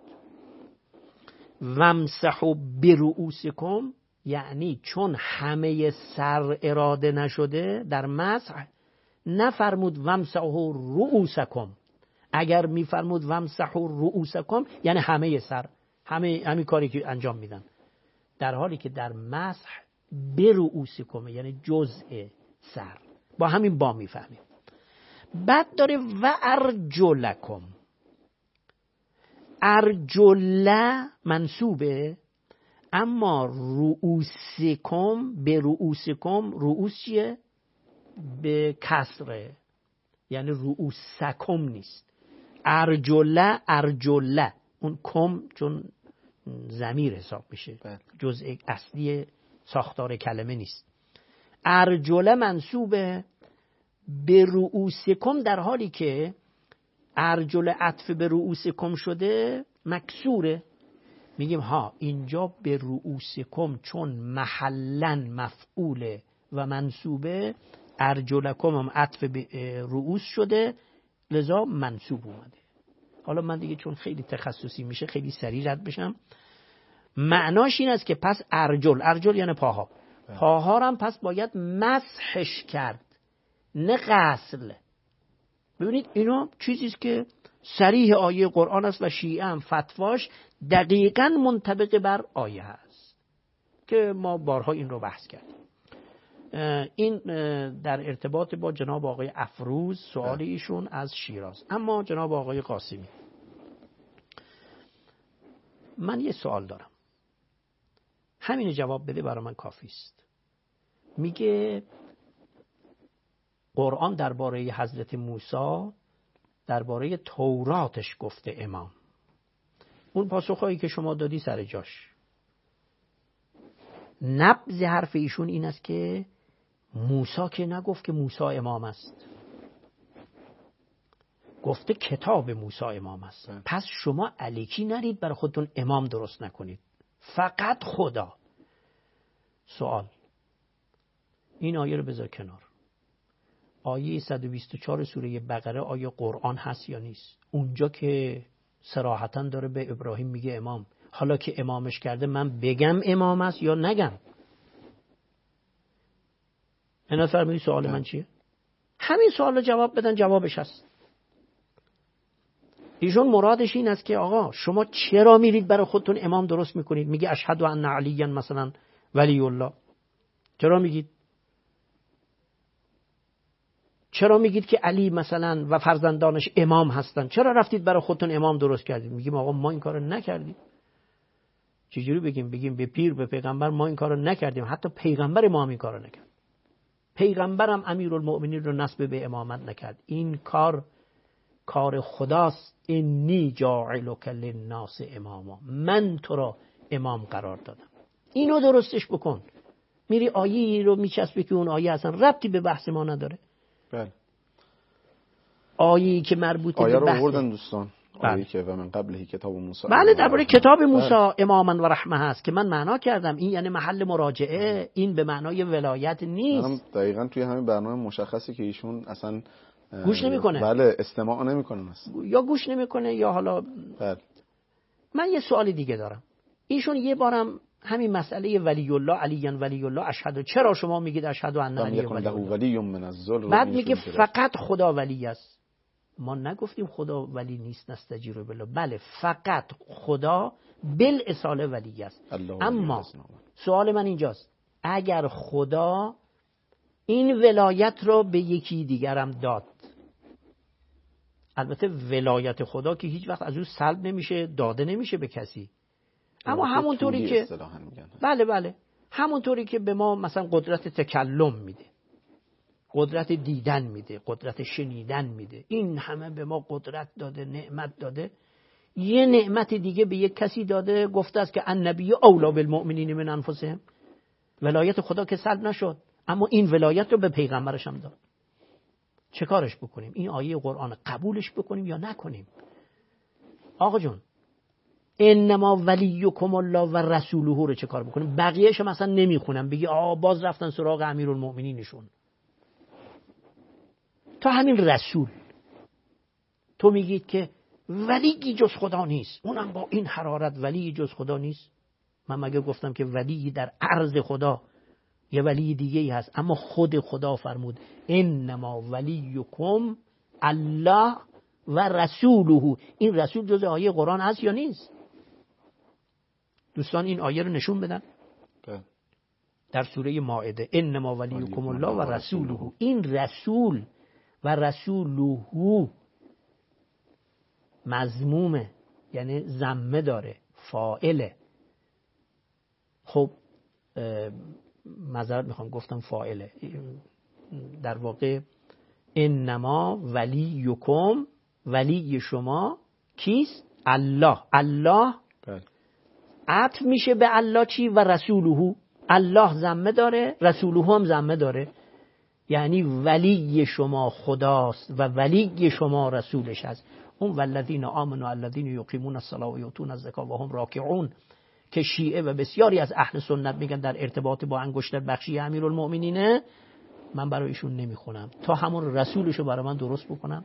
وامسحوا برؤوسکم، یعنی چون همه سر اراده نشده در مسح نفرمود وامسحوا رؤوسکم. اگر میفرمود وامسحوا رؤوسکم یعنی همه سر، همین کاری که انجام میدن، در حالی که در مسح برؤوسکم یعنی جزء سر، با همین با میفهمیم. بعد داره و ارجلکم. ارجله منصوبه، اما رؤوسکم به رؤوسکم، رؤوس چیه؟ به کسره، یعنی رؤوسکم نیست. ارجله ارجله، اون کم چون ضمیر حساب میشه، جزء اصلی ساختار کلمه نیست. ارجله منصوبه به رؤوسکم، در حالی که ارجل عطف به رؤوسکم شده مکسوره. میگیم ها اینجا به رؤوسکم چون محلن مفعوله و منصوبه، ارجلکم هم عطف به رؤوس شده لذا منصوب اومده. حالا من دیگه چون خیلی تخصصی میشه خیلی سریع رد بشم. معناش این است که پس ارجل یعنی پاها، پاها هم پس باید مسحش کرد نه غسل. ببینید اینا چیزی است که صریح آیه قرآن است و شیعه هم فتواش دقیقاً منطبق بر آیه هست که ما بارها این رو بحث کردیم. این در ارتباط با جناب آقای افروز سوال ایشون از شیراز. اما جناب آقای قاسمی، من یه سوال دارم، همین جواب بده برای من کافی است. میگه قرآن درباره حضرت موسی درباره توراتش گفته امام. اون پاسخهایی که شما دادی سر جاش. نبض حرف ایشون این است که موسی که نگفت که موسی امام است، گفته کتاب موسی امام است. پس شما الکی نرید برای خودتون امام درست نکنید، فقط خدا. سوال، این آیه رو بذار کنار. آیه 124 سوره بقره آیه قرآن هست یا نیست؟ اونجا که صراحتاً داره به ابراهیم میگه امام. حالا که امامش کرده من بگم امام است یا نگم؟ اینا فرمودی سوال من چیه؟ همین سوال رو جواب بدن، جوابش هست. ایشون مرادش این است که آقا شما چرا میرید برای خودتون امام درست میکنید؟ میگه اشهد ان علی مثلا ولی الله. چرا میگید؟ چرا میگید که علی مثلا و فرزندانش امام هستن؟ چرا رفتید برای خودتون امام درست کردید؟ میگیم آقا ما این کارو نکردیم. چجوری بگیم به پیر به پیغمبر ما این کارو نکردیم؟ حتی پیغمبر ما هم این کارو نکرد. پیغمبرم امیرالمؤمنین رو نسب به امامت نکرد. این کار خداست. انی جاعلک للناس اماما، من تو را امام قرار دادم. اینو درستش بکن. میری آیه رو میچسبی که اون آیه اصلا ربطی به بحث ما نداره. بله. آیه‌ای که مربوط به آیه رو بحث آوردن دوستان. آیه که و من قبله کتاب موسی. بله، درباره کتاب موسی اماما و رحمه هست که من معنا کردم. این یعنی محل مراجعه، این به معنای ولایت نیست. دقیقاً توی همین برنامه مشخصی که ایشون اصلا گوش نمیکنه. بله، استماع نمیکنه مثلا. یا گوش نمیکنه یا حالا بله. من یه سوال دیگه دارم. ایشون یه بارم همین مسئله ولی الله، علیان ولی الله، اشهد، چرا شما میگید اشهد ان علی ولی الله؟ بعد میگه فقط خدا ولی است. ما نگفتیم خدا ولی نیست نستجیر بالله. بله، فقط خدا بالاصاله ولی است. اما سوال من اینجاست، اگر خدا این ولایت رو به یکی دیگرم داد، البته ولایت خدا که هیچ وقت از او سلب نمیشه، داده نمیشه به کسی، اما همونطوری که بله همونطوری که به ما مثلا قدرت تکلم میده، قدرت دیدن میده، قدرت شنیدن میده، این همه به ما قدرت داده، نعمت داده. یه نعمت دیگه به یک کسی داده، گفته است که النبی اولی بالمؤمنین من انفسهم. ولایت خدا که سلب نشد، اما این ولایت رو به پیغمبرش هم داد. چه کارش بکنیم؟ این آیه قرآن قبولش بکنیم یا نکنیم؟ آقا جون، انما ولیکم الله و رسوله رو چه کار بکنیم؟ بقیه‌اش مثلا نمیخونم، بگی باز رفتن سراغ امیرالمؤمنینشون. تا همین رسول تو میگید که ولی جز خدا نیست، اونم با این حرارت ولی جز خدا نیست. من مگه گفتم که ولی در عرض خدا یه ولی دیگه ای هست؟ اما خود خدا فرمود انما ولیکم الله و رسوله. این رسول جز آیه قرآن هست یا نیست؟ دوستان این آیه رو نشون بدن. در سوره مائده انما ولیکم الله و رسوله. این رسول و رسوله مذمومه، یعنی ذمه داره، فاعله. خب معذرت میخوام گفتم فاعله، در واقع انما ولیکم، ولی شما کیست؟ الله. الله عطف میشه به الله چی؟ و رسوله. الله ذمه داره، رسوله هم ذمه داره، یعنی ولی شما خداست و ولی شما رسولش هست. اون والذین آمنوا الذین یقیمون الصلاة و یؤتون الزکاة و هم راکعون که شیعه و بسیاری از اهل سنت میگن در ارتباط با انگشتر بخشی امیرالمؤمنینه، من برای ایشون نمیخونم تا همون رسولشو برای من درست بکنم.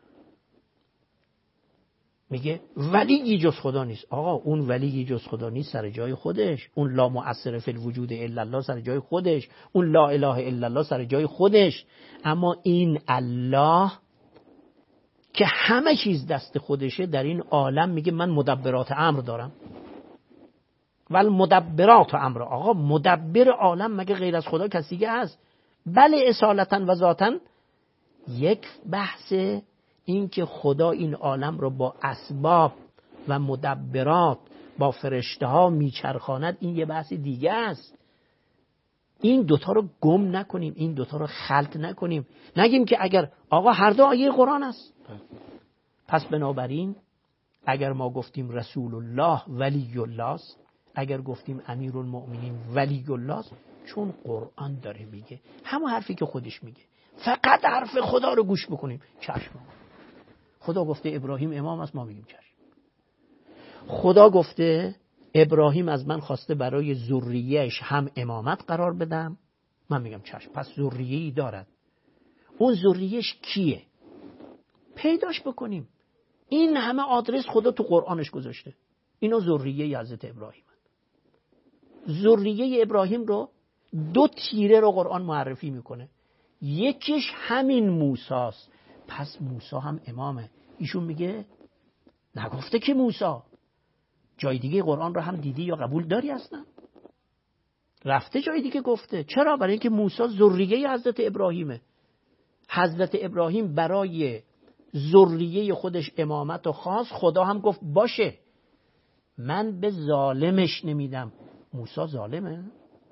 میگه ولی جز خدا نیست. آقا اون ولی جز خدا نیست سر جای خودش، اون لا مؤثر فی الوجود الا الله سر جای خودش، اون لا اله الا الله سر جای خودش. اما این الله که همه چیز دست خودشه، در این عالم میگه من مدبرات امر دارم. ول مدبرات امر. آقا مدبر عالم مگه غیر از خدا کسی دیگه هست؟ بله اصالتا و ذاتا یک بحث این که خدا این عالم رو با اسباب و مدبرات با فرشته ها میچرخاند، این یه بحث دیگه است. این دوتا رو گم نکنیم، این دوتا رو خلط نکنیم. نگیم که اگر آقا هر دو آیه قرآن است. پس بنابراین اگر ما گفتیم رسول الله ولی الله است، اگر گفتیم امیرالمؤمنین ولی الله است، چون قرآن داره میگه همون حرفی که خودش میگه، فقط حرف خدا رو گوش بکنیم. چشم، خدا گفته ابراهیم امام است، ما میگیم چشم. خدا گفته ابراهیم از من خواسته برای ذریه‌اش هم امامت قرار بدم، من میگم چشم. پس ذریه‌ای دارد. اون ذریه‌اش کیه؟ پیداش بکنیم. این همه آدرس خدا تو قرآنش گذاشته. اینا ذریه حضرت ابراهیم هست. ذریه ابراهیم رو دو تیره رو قرآن معرفی میکنه. یکیش همین موسی است. پس موسی هم امامه. ایشون میگه نگفته که موسی. جای دیگه قرآن رو هم دیدی یا قبول داری اصلا؟ رفته جای دیگه گفته. چرا؟ برای اینکه موسی ذریه حضرت ابراهیمه. حضرت ابراهیم برای ذریه خودش امامت و خاص، خدا هم گفت باشه، من به ظالمش نمیدم. موسی ظالمه؟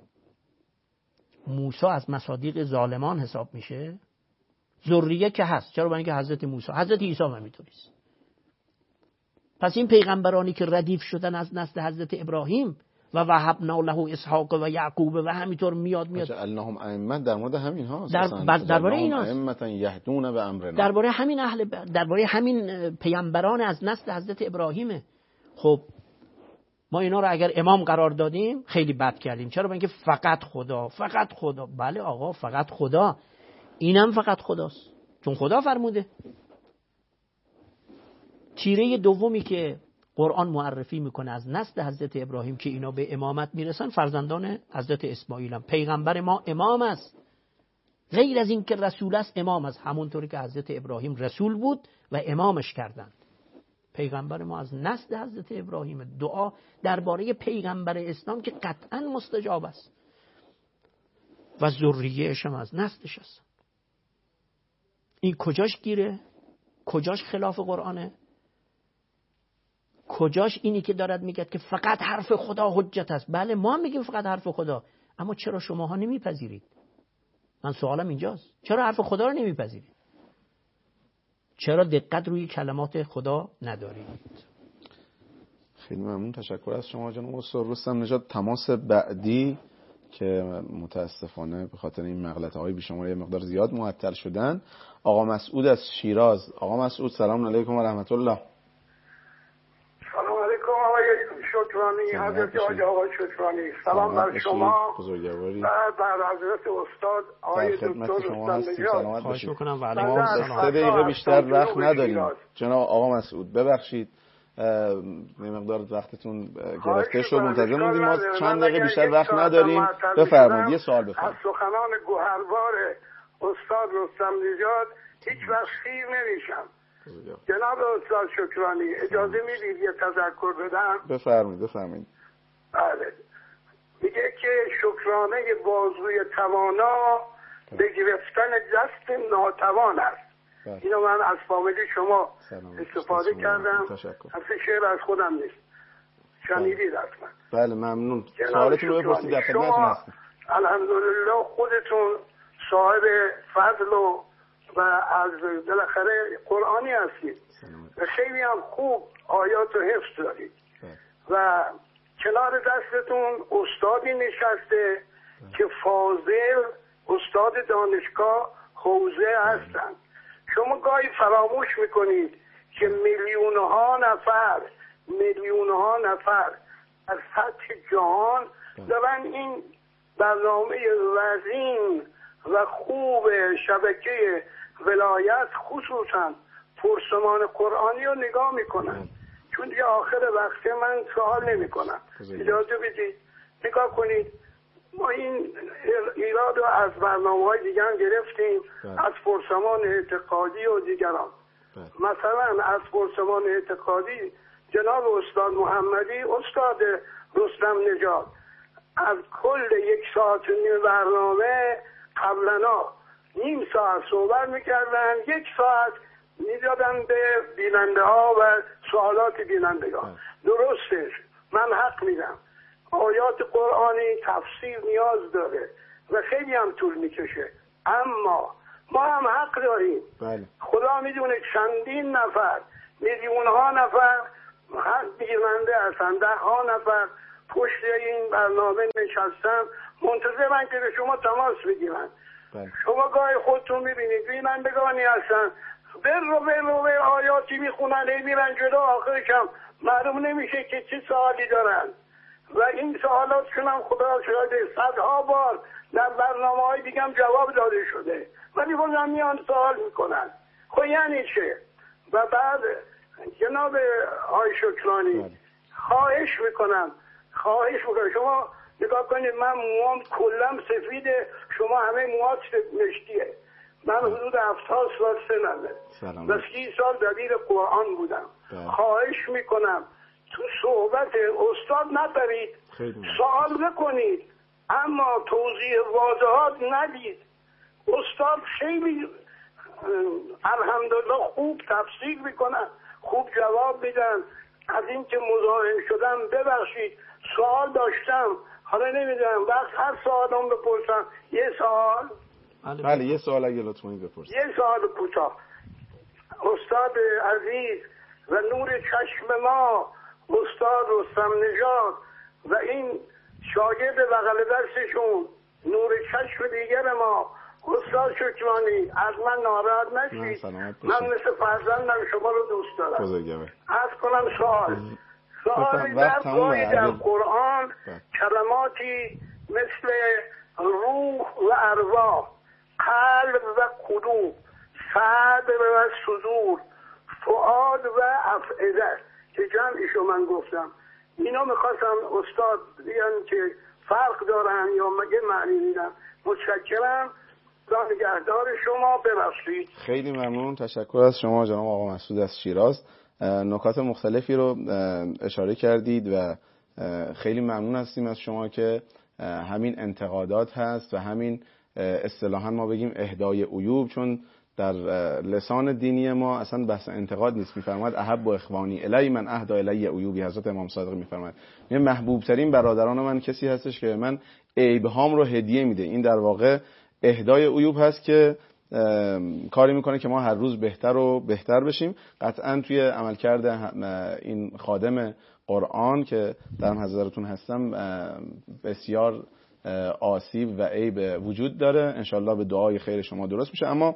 موسی از مصادیق ظالمان حساب میشه؟ ذریه که هست. چرا؟ برای اینکه حضرت موسی، حضرت عیسی هم همینطوریست. پس این پیغمبرانی که ردیف شدن از نسل حضرت ابراهیم و وهبنا له اسحاق و یعقوب و همینطور میاد جعلناهم ائمه، در مورد همین هاست. درباره ایناست. ائمه یهدون بامرنا. درباره همین درباره همین پیامبران از نسل حضرت ابراهیمه. خب ما اینا رو اگر امام قرار دادیم خیلی بد کردیم. چرا؟ برای اینکه فقط خدا، فقط خدا. بله آقا فقط خدا، اینم فقط خداست چون خدا فرموده. تیره دومی که قرآن معرفی میکنه از نسل حضرت ابراهیم که اینا به امامت میرسن، فرزندان حضرت اسماعیل هم. پیغمبر ما امام است، غیر از این که رسول است امام است. همونطوری که حضرت ابراهیم رسول بود و امامش کردند. پیغمبر ما از نسل حضرت ابراهیم. دعا درباره پیغمبر اسلام که قطعا مستجاب است و ذریه‌اش هم از نسلش است. این کجاش گیره؟ کجاش خلاف قرآنه؟ کجاش اینی که دارد میگه که فقط حرف خدا حجت است؟ بله ما هم میگیم فقط حرف خدا، اما چرا شماها نمیپذیرید؟ من سوالم اینجاست، چرا حرف خدا رو نمیپذیرید؟ چرا دقت روی کلمات خدا ندارید؟ خیلی ممنون، تشکر از شما جناب استاد رستم نژاد. تماس بعدی که متاسفانه به خاطر این مغلطه‌های بیشمار یه مقدار زیاد معطل شدن، آقا مسعود از شیراز. آقا مسعود سلام علیکم و رحمت الله. سلام علیکم آقای شکرانی، حضرت آقای شکرانی. سلام بر شما بزرگواری و بر حضرت استاد آقای دکتر رستم نژاد. خواهش می‌کنم. بله ما 3 دقیقه بیشتر وقت نداریم جناب آقا مسعود، ببخشید یه مقدار وقتتون گرفته شد، منتظر موندیم، ما چند دقیقه بیشتر وقت نداریم. بفرمایید یه سوال بفرمایید. از سخنان گوهربار استاد رستم نژاد هیچ وقت خیر نمیشم. جناب استاد شکرانی اجازه میدید یه تذکر بدم؟ بفرمایید. بله، میگه که شکرانه بازوی توانا به گرفتن دست ناتوان است. اینو من از فامیلی شما استفاده کردم، اصلا شعر از خودم نیست، شنیدید حتما. بله ممنون. سوالتون رو بپرسید، در خدمتتون هستم. الحمدلله خودتون صاحب فضل و از بالاخره قرآنی هستید و خیلی هم خوب آیات رو حفظ دارید و کنار دستتون استادی نشسته که فاضل استاد دانشگاه حوزه هستند. شما گاهی فراموش میکنید که میلیونها نفر از سطح جهان دارن این برنامه وزین و خوب شبکه ولایت خصوصا پرسمان قرآنی رو نگاه میکنن. چون دیگه آخر وقت من سوال نمی کنم، اجازه بدید نگاه کنید. ما این ایراد رو از برنامه‌های دیگه هم گرفتیم، از پرسمان اعتقادی و دیگران. مثلا از پرسمان اعتقادی جناب استاد محمدی، استاد رستم نژاد، از کل 1 ساعت و نیم برنامه قبلنا نیم ساعت صحبت میکردن، 1 ساعت میدادن به بیننده ها و سوالات بینندگان. درسته، من حق میدم آیات قرآنی تفسیر نیاز داره و خیلی هم طول میکشه، اما ما هم حق داریم. خدا میدونه چندین نفر، میلیونها نفر بیننده هستن، 10 نفر پشت این برنامه نشستن منتظرن که به شما تماس بگیرن. شما گاهی خودتون میبینید بینندگانی هستن بر آیاتی میخونن، میرن جلو، آخرش هم معلوم نمیشه که چه سوالی دارن و این سوالاتشون هم خدا شاهده 100 بار در برنامه‌های دیگه هم جواب داده شده، ولی بازم میان سوال میکنن. خب یعنی چه؟ و بعد جناب آقای شکرانی خواهش میکنم شما نگاه کنید، من موام کلم سفیده، شما همه موات مشکیه. من حدود 70 سال سنمه و 30 سال دبیر قرآن بودم. خواهش میکنم تو صحبت استاد نبرید، سوال بکنید اما توضیح واضحات ندید. استاد خیلی الحمدلله خوب تفسیر میکنن، خوب جواب میدن. از این که مزاحم شدم ببخشید، سوال داشتم، حالا نمیدونم وقت هر سوالم بپرسم. یه سوال؟ بله یه سوال اگه لطف کنید بپرسید. یه سوال کوتاه. استاد عزیز و نور چشم ما استاد رستم نژاد و این شاگرد بغل دستشون نور چشم دیگر ما استاد شکرانی، از من ناراحت نشید، من مثل فرزندم شما رو دوست دارم. عرض کنم سوال در قرآن کلماتی مثل روح و ارواح، قلب و قلوب، صدر و صدور، فؤاد و افئده که جمعیشو من گفتم، اینا میخواستم استاد بیان که فرق دارن یا مگه معنی میدن. متشکرم، نگهدار شما، ببخشید. خیلی ممنون، تشکر از شما جناب آقا مسعود از شیراز. نکات مختلفی رو اشاره کردید و خیلی ممنون هستیم از شما که همین انتقادات هست و همین اصطلاحاً ما بگیم اهدای عیوب، چون در لسان دینی ما اصلا بحث انتقاد نیست. میفرماید احب و اخوانی الی من اهدی الی عیوبی. حضرت امام صادق میفرماید محبوب ترین برادران من کسی هستش که من عیب‌هام رو هدیه میده. این در واقع اهدای عیوب هست که کاری میکنه که ما هر روز بهتر و بهتر بشیم. قطعا توی عملکرد این خادم قرآن که در حضرتون هستم بسیار آسیب و عیب وجود داره. انشالله به دعای خیر شما درست میشه. اما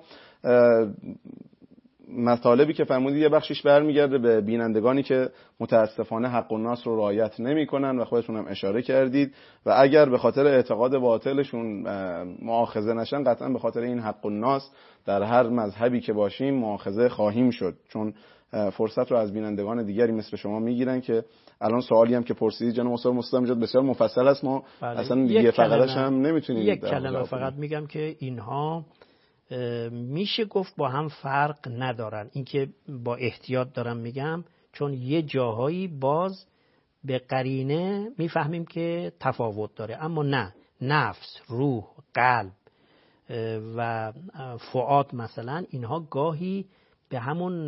مطالبی که فرمودید یه بخشش برمیگرده به بینندگانی که متاسفانه حق الناس رو رعایت نمی‌کنن و خودتون هم اشاره کردید و اگر به خاطر اعتقاد باطلشون مؤاخذه نشن، قطعا به خاطر این حق الناس در هر مذهبی که باشیم مؤاخذه خواهیم شد، چون فرصت رو از بینندگان دیگری مثل شما میگیرن. که الان سوالی هم که پرسیدید جناب استاد مصطفی نژاد بسیار مفصل است، ما اصلا یه فقره‌اش هم نمیتونیم. یک کلمه فقط میگم که اینها میشه گفت با هم فرق ندارن. اینکه با احتیاط دارم میگم چون یه جاهایی باز به قرینه میفهمیم که تفاوت داره، اما نه، نفس، روح، قلب و فؤاد مثلا اینها گاهی به همون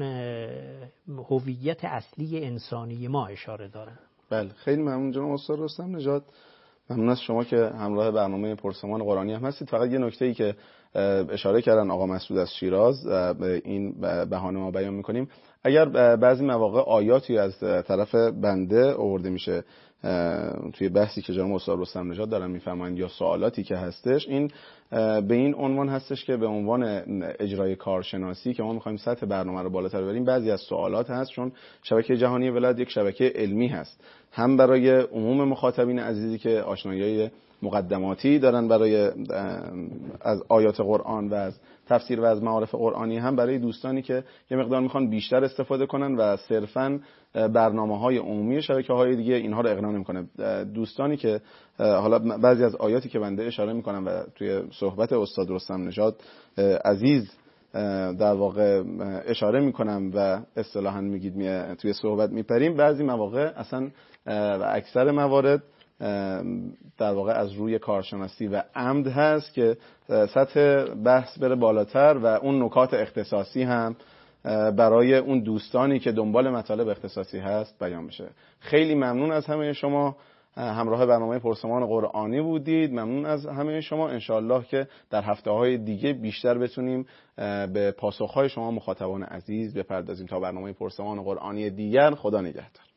هویت اصلی انسانی ما اشاره دارن. بله، خیلی ممنون جناب استاد رستم نژاد. ممنون از شما که همراه برنامه پرسمان قرآنی هم هستید. فقط یه نکته‌ای که اشاره کردن آقا مسعود از شیراز به این بهانه ما بیان می‌کنیم، اگر بعضی مواقع آیاتی از طرف بنده آورده میشه توی بحثی که جناب استاد رستم نژاد دارن میفرمایند یا سوالاتی که هستش، این به این عنوان هستش که به عنوان اجرای کارشناسی که ما می‌خوایم سطح برنامه رو بالاتر ببریم، بعضی از سوالات هست چون شبکه جهانی ولایت یک شبکه علمی هست، هم برای عموم مخاطبین عزیزی که آشنایی مقدماتی دارن برای از آیات قرآن و از تفسیر و از معارف قرآنی، هم برای دوستانی که یه مقدار میخوان بیشتر استفاده کنن و صرفاً برنامه‌های عمومی شبکه‌های دیگه اینها رو اقناع نمی‌کنه. دوستانی که حالا بعضی از آیاتی که بنده اشاره می‌کنم و توی صحبت استاد رستم نژاد عزیز در واقع اشاره می‌کنم و اصطلاحاً میگید توی صحبت میپریم، بعضی مواقع اصلا و اکثر موارد در واقع از روی کارشناسی و عمد هست که سطح بحث بره بالاتر و اون نکات اختصاصی هم برای اون دوستانی که دنبال مطالب اختصاصی هست بیان بشه. خیلی ممنون از همه شما همراه برنامه پرسمان قرآنی بودید. ممنون از همه شما. انشاءالله که در هفته‌های دیگه بیشتر بتونیم به پاسخ‌های شما مخاطبان عزیز بپردازیم. تا برنامه پرسمان قرآنی دیگر، خدا نگهدار.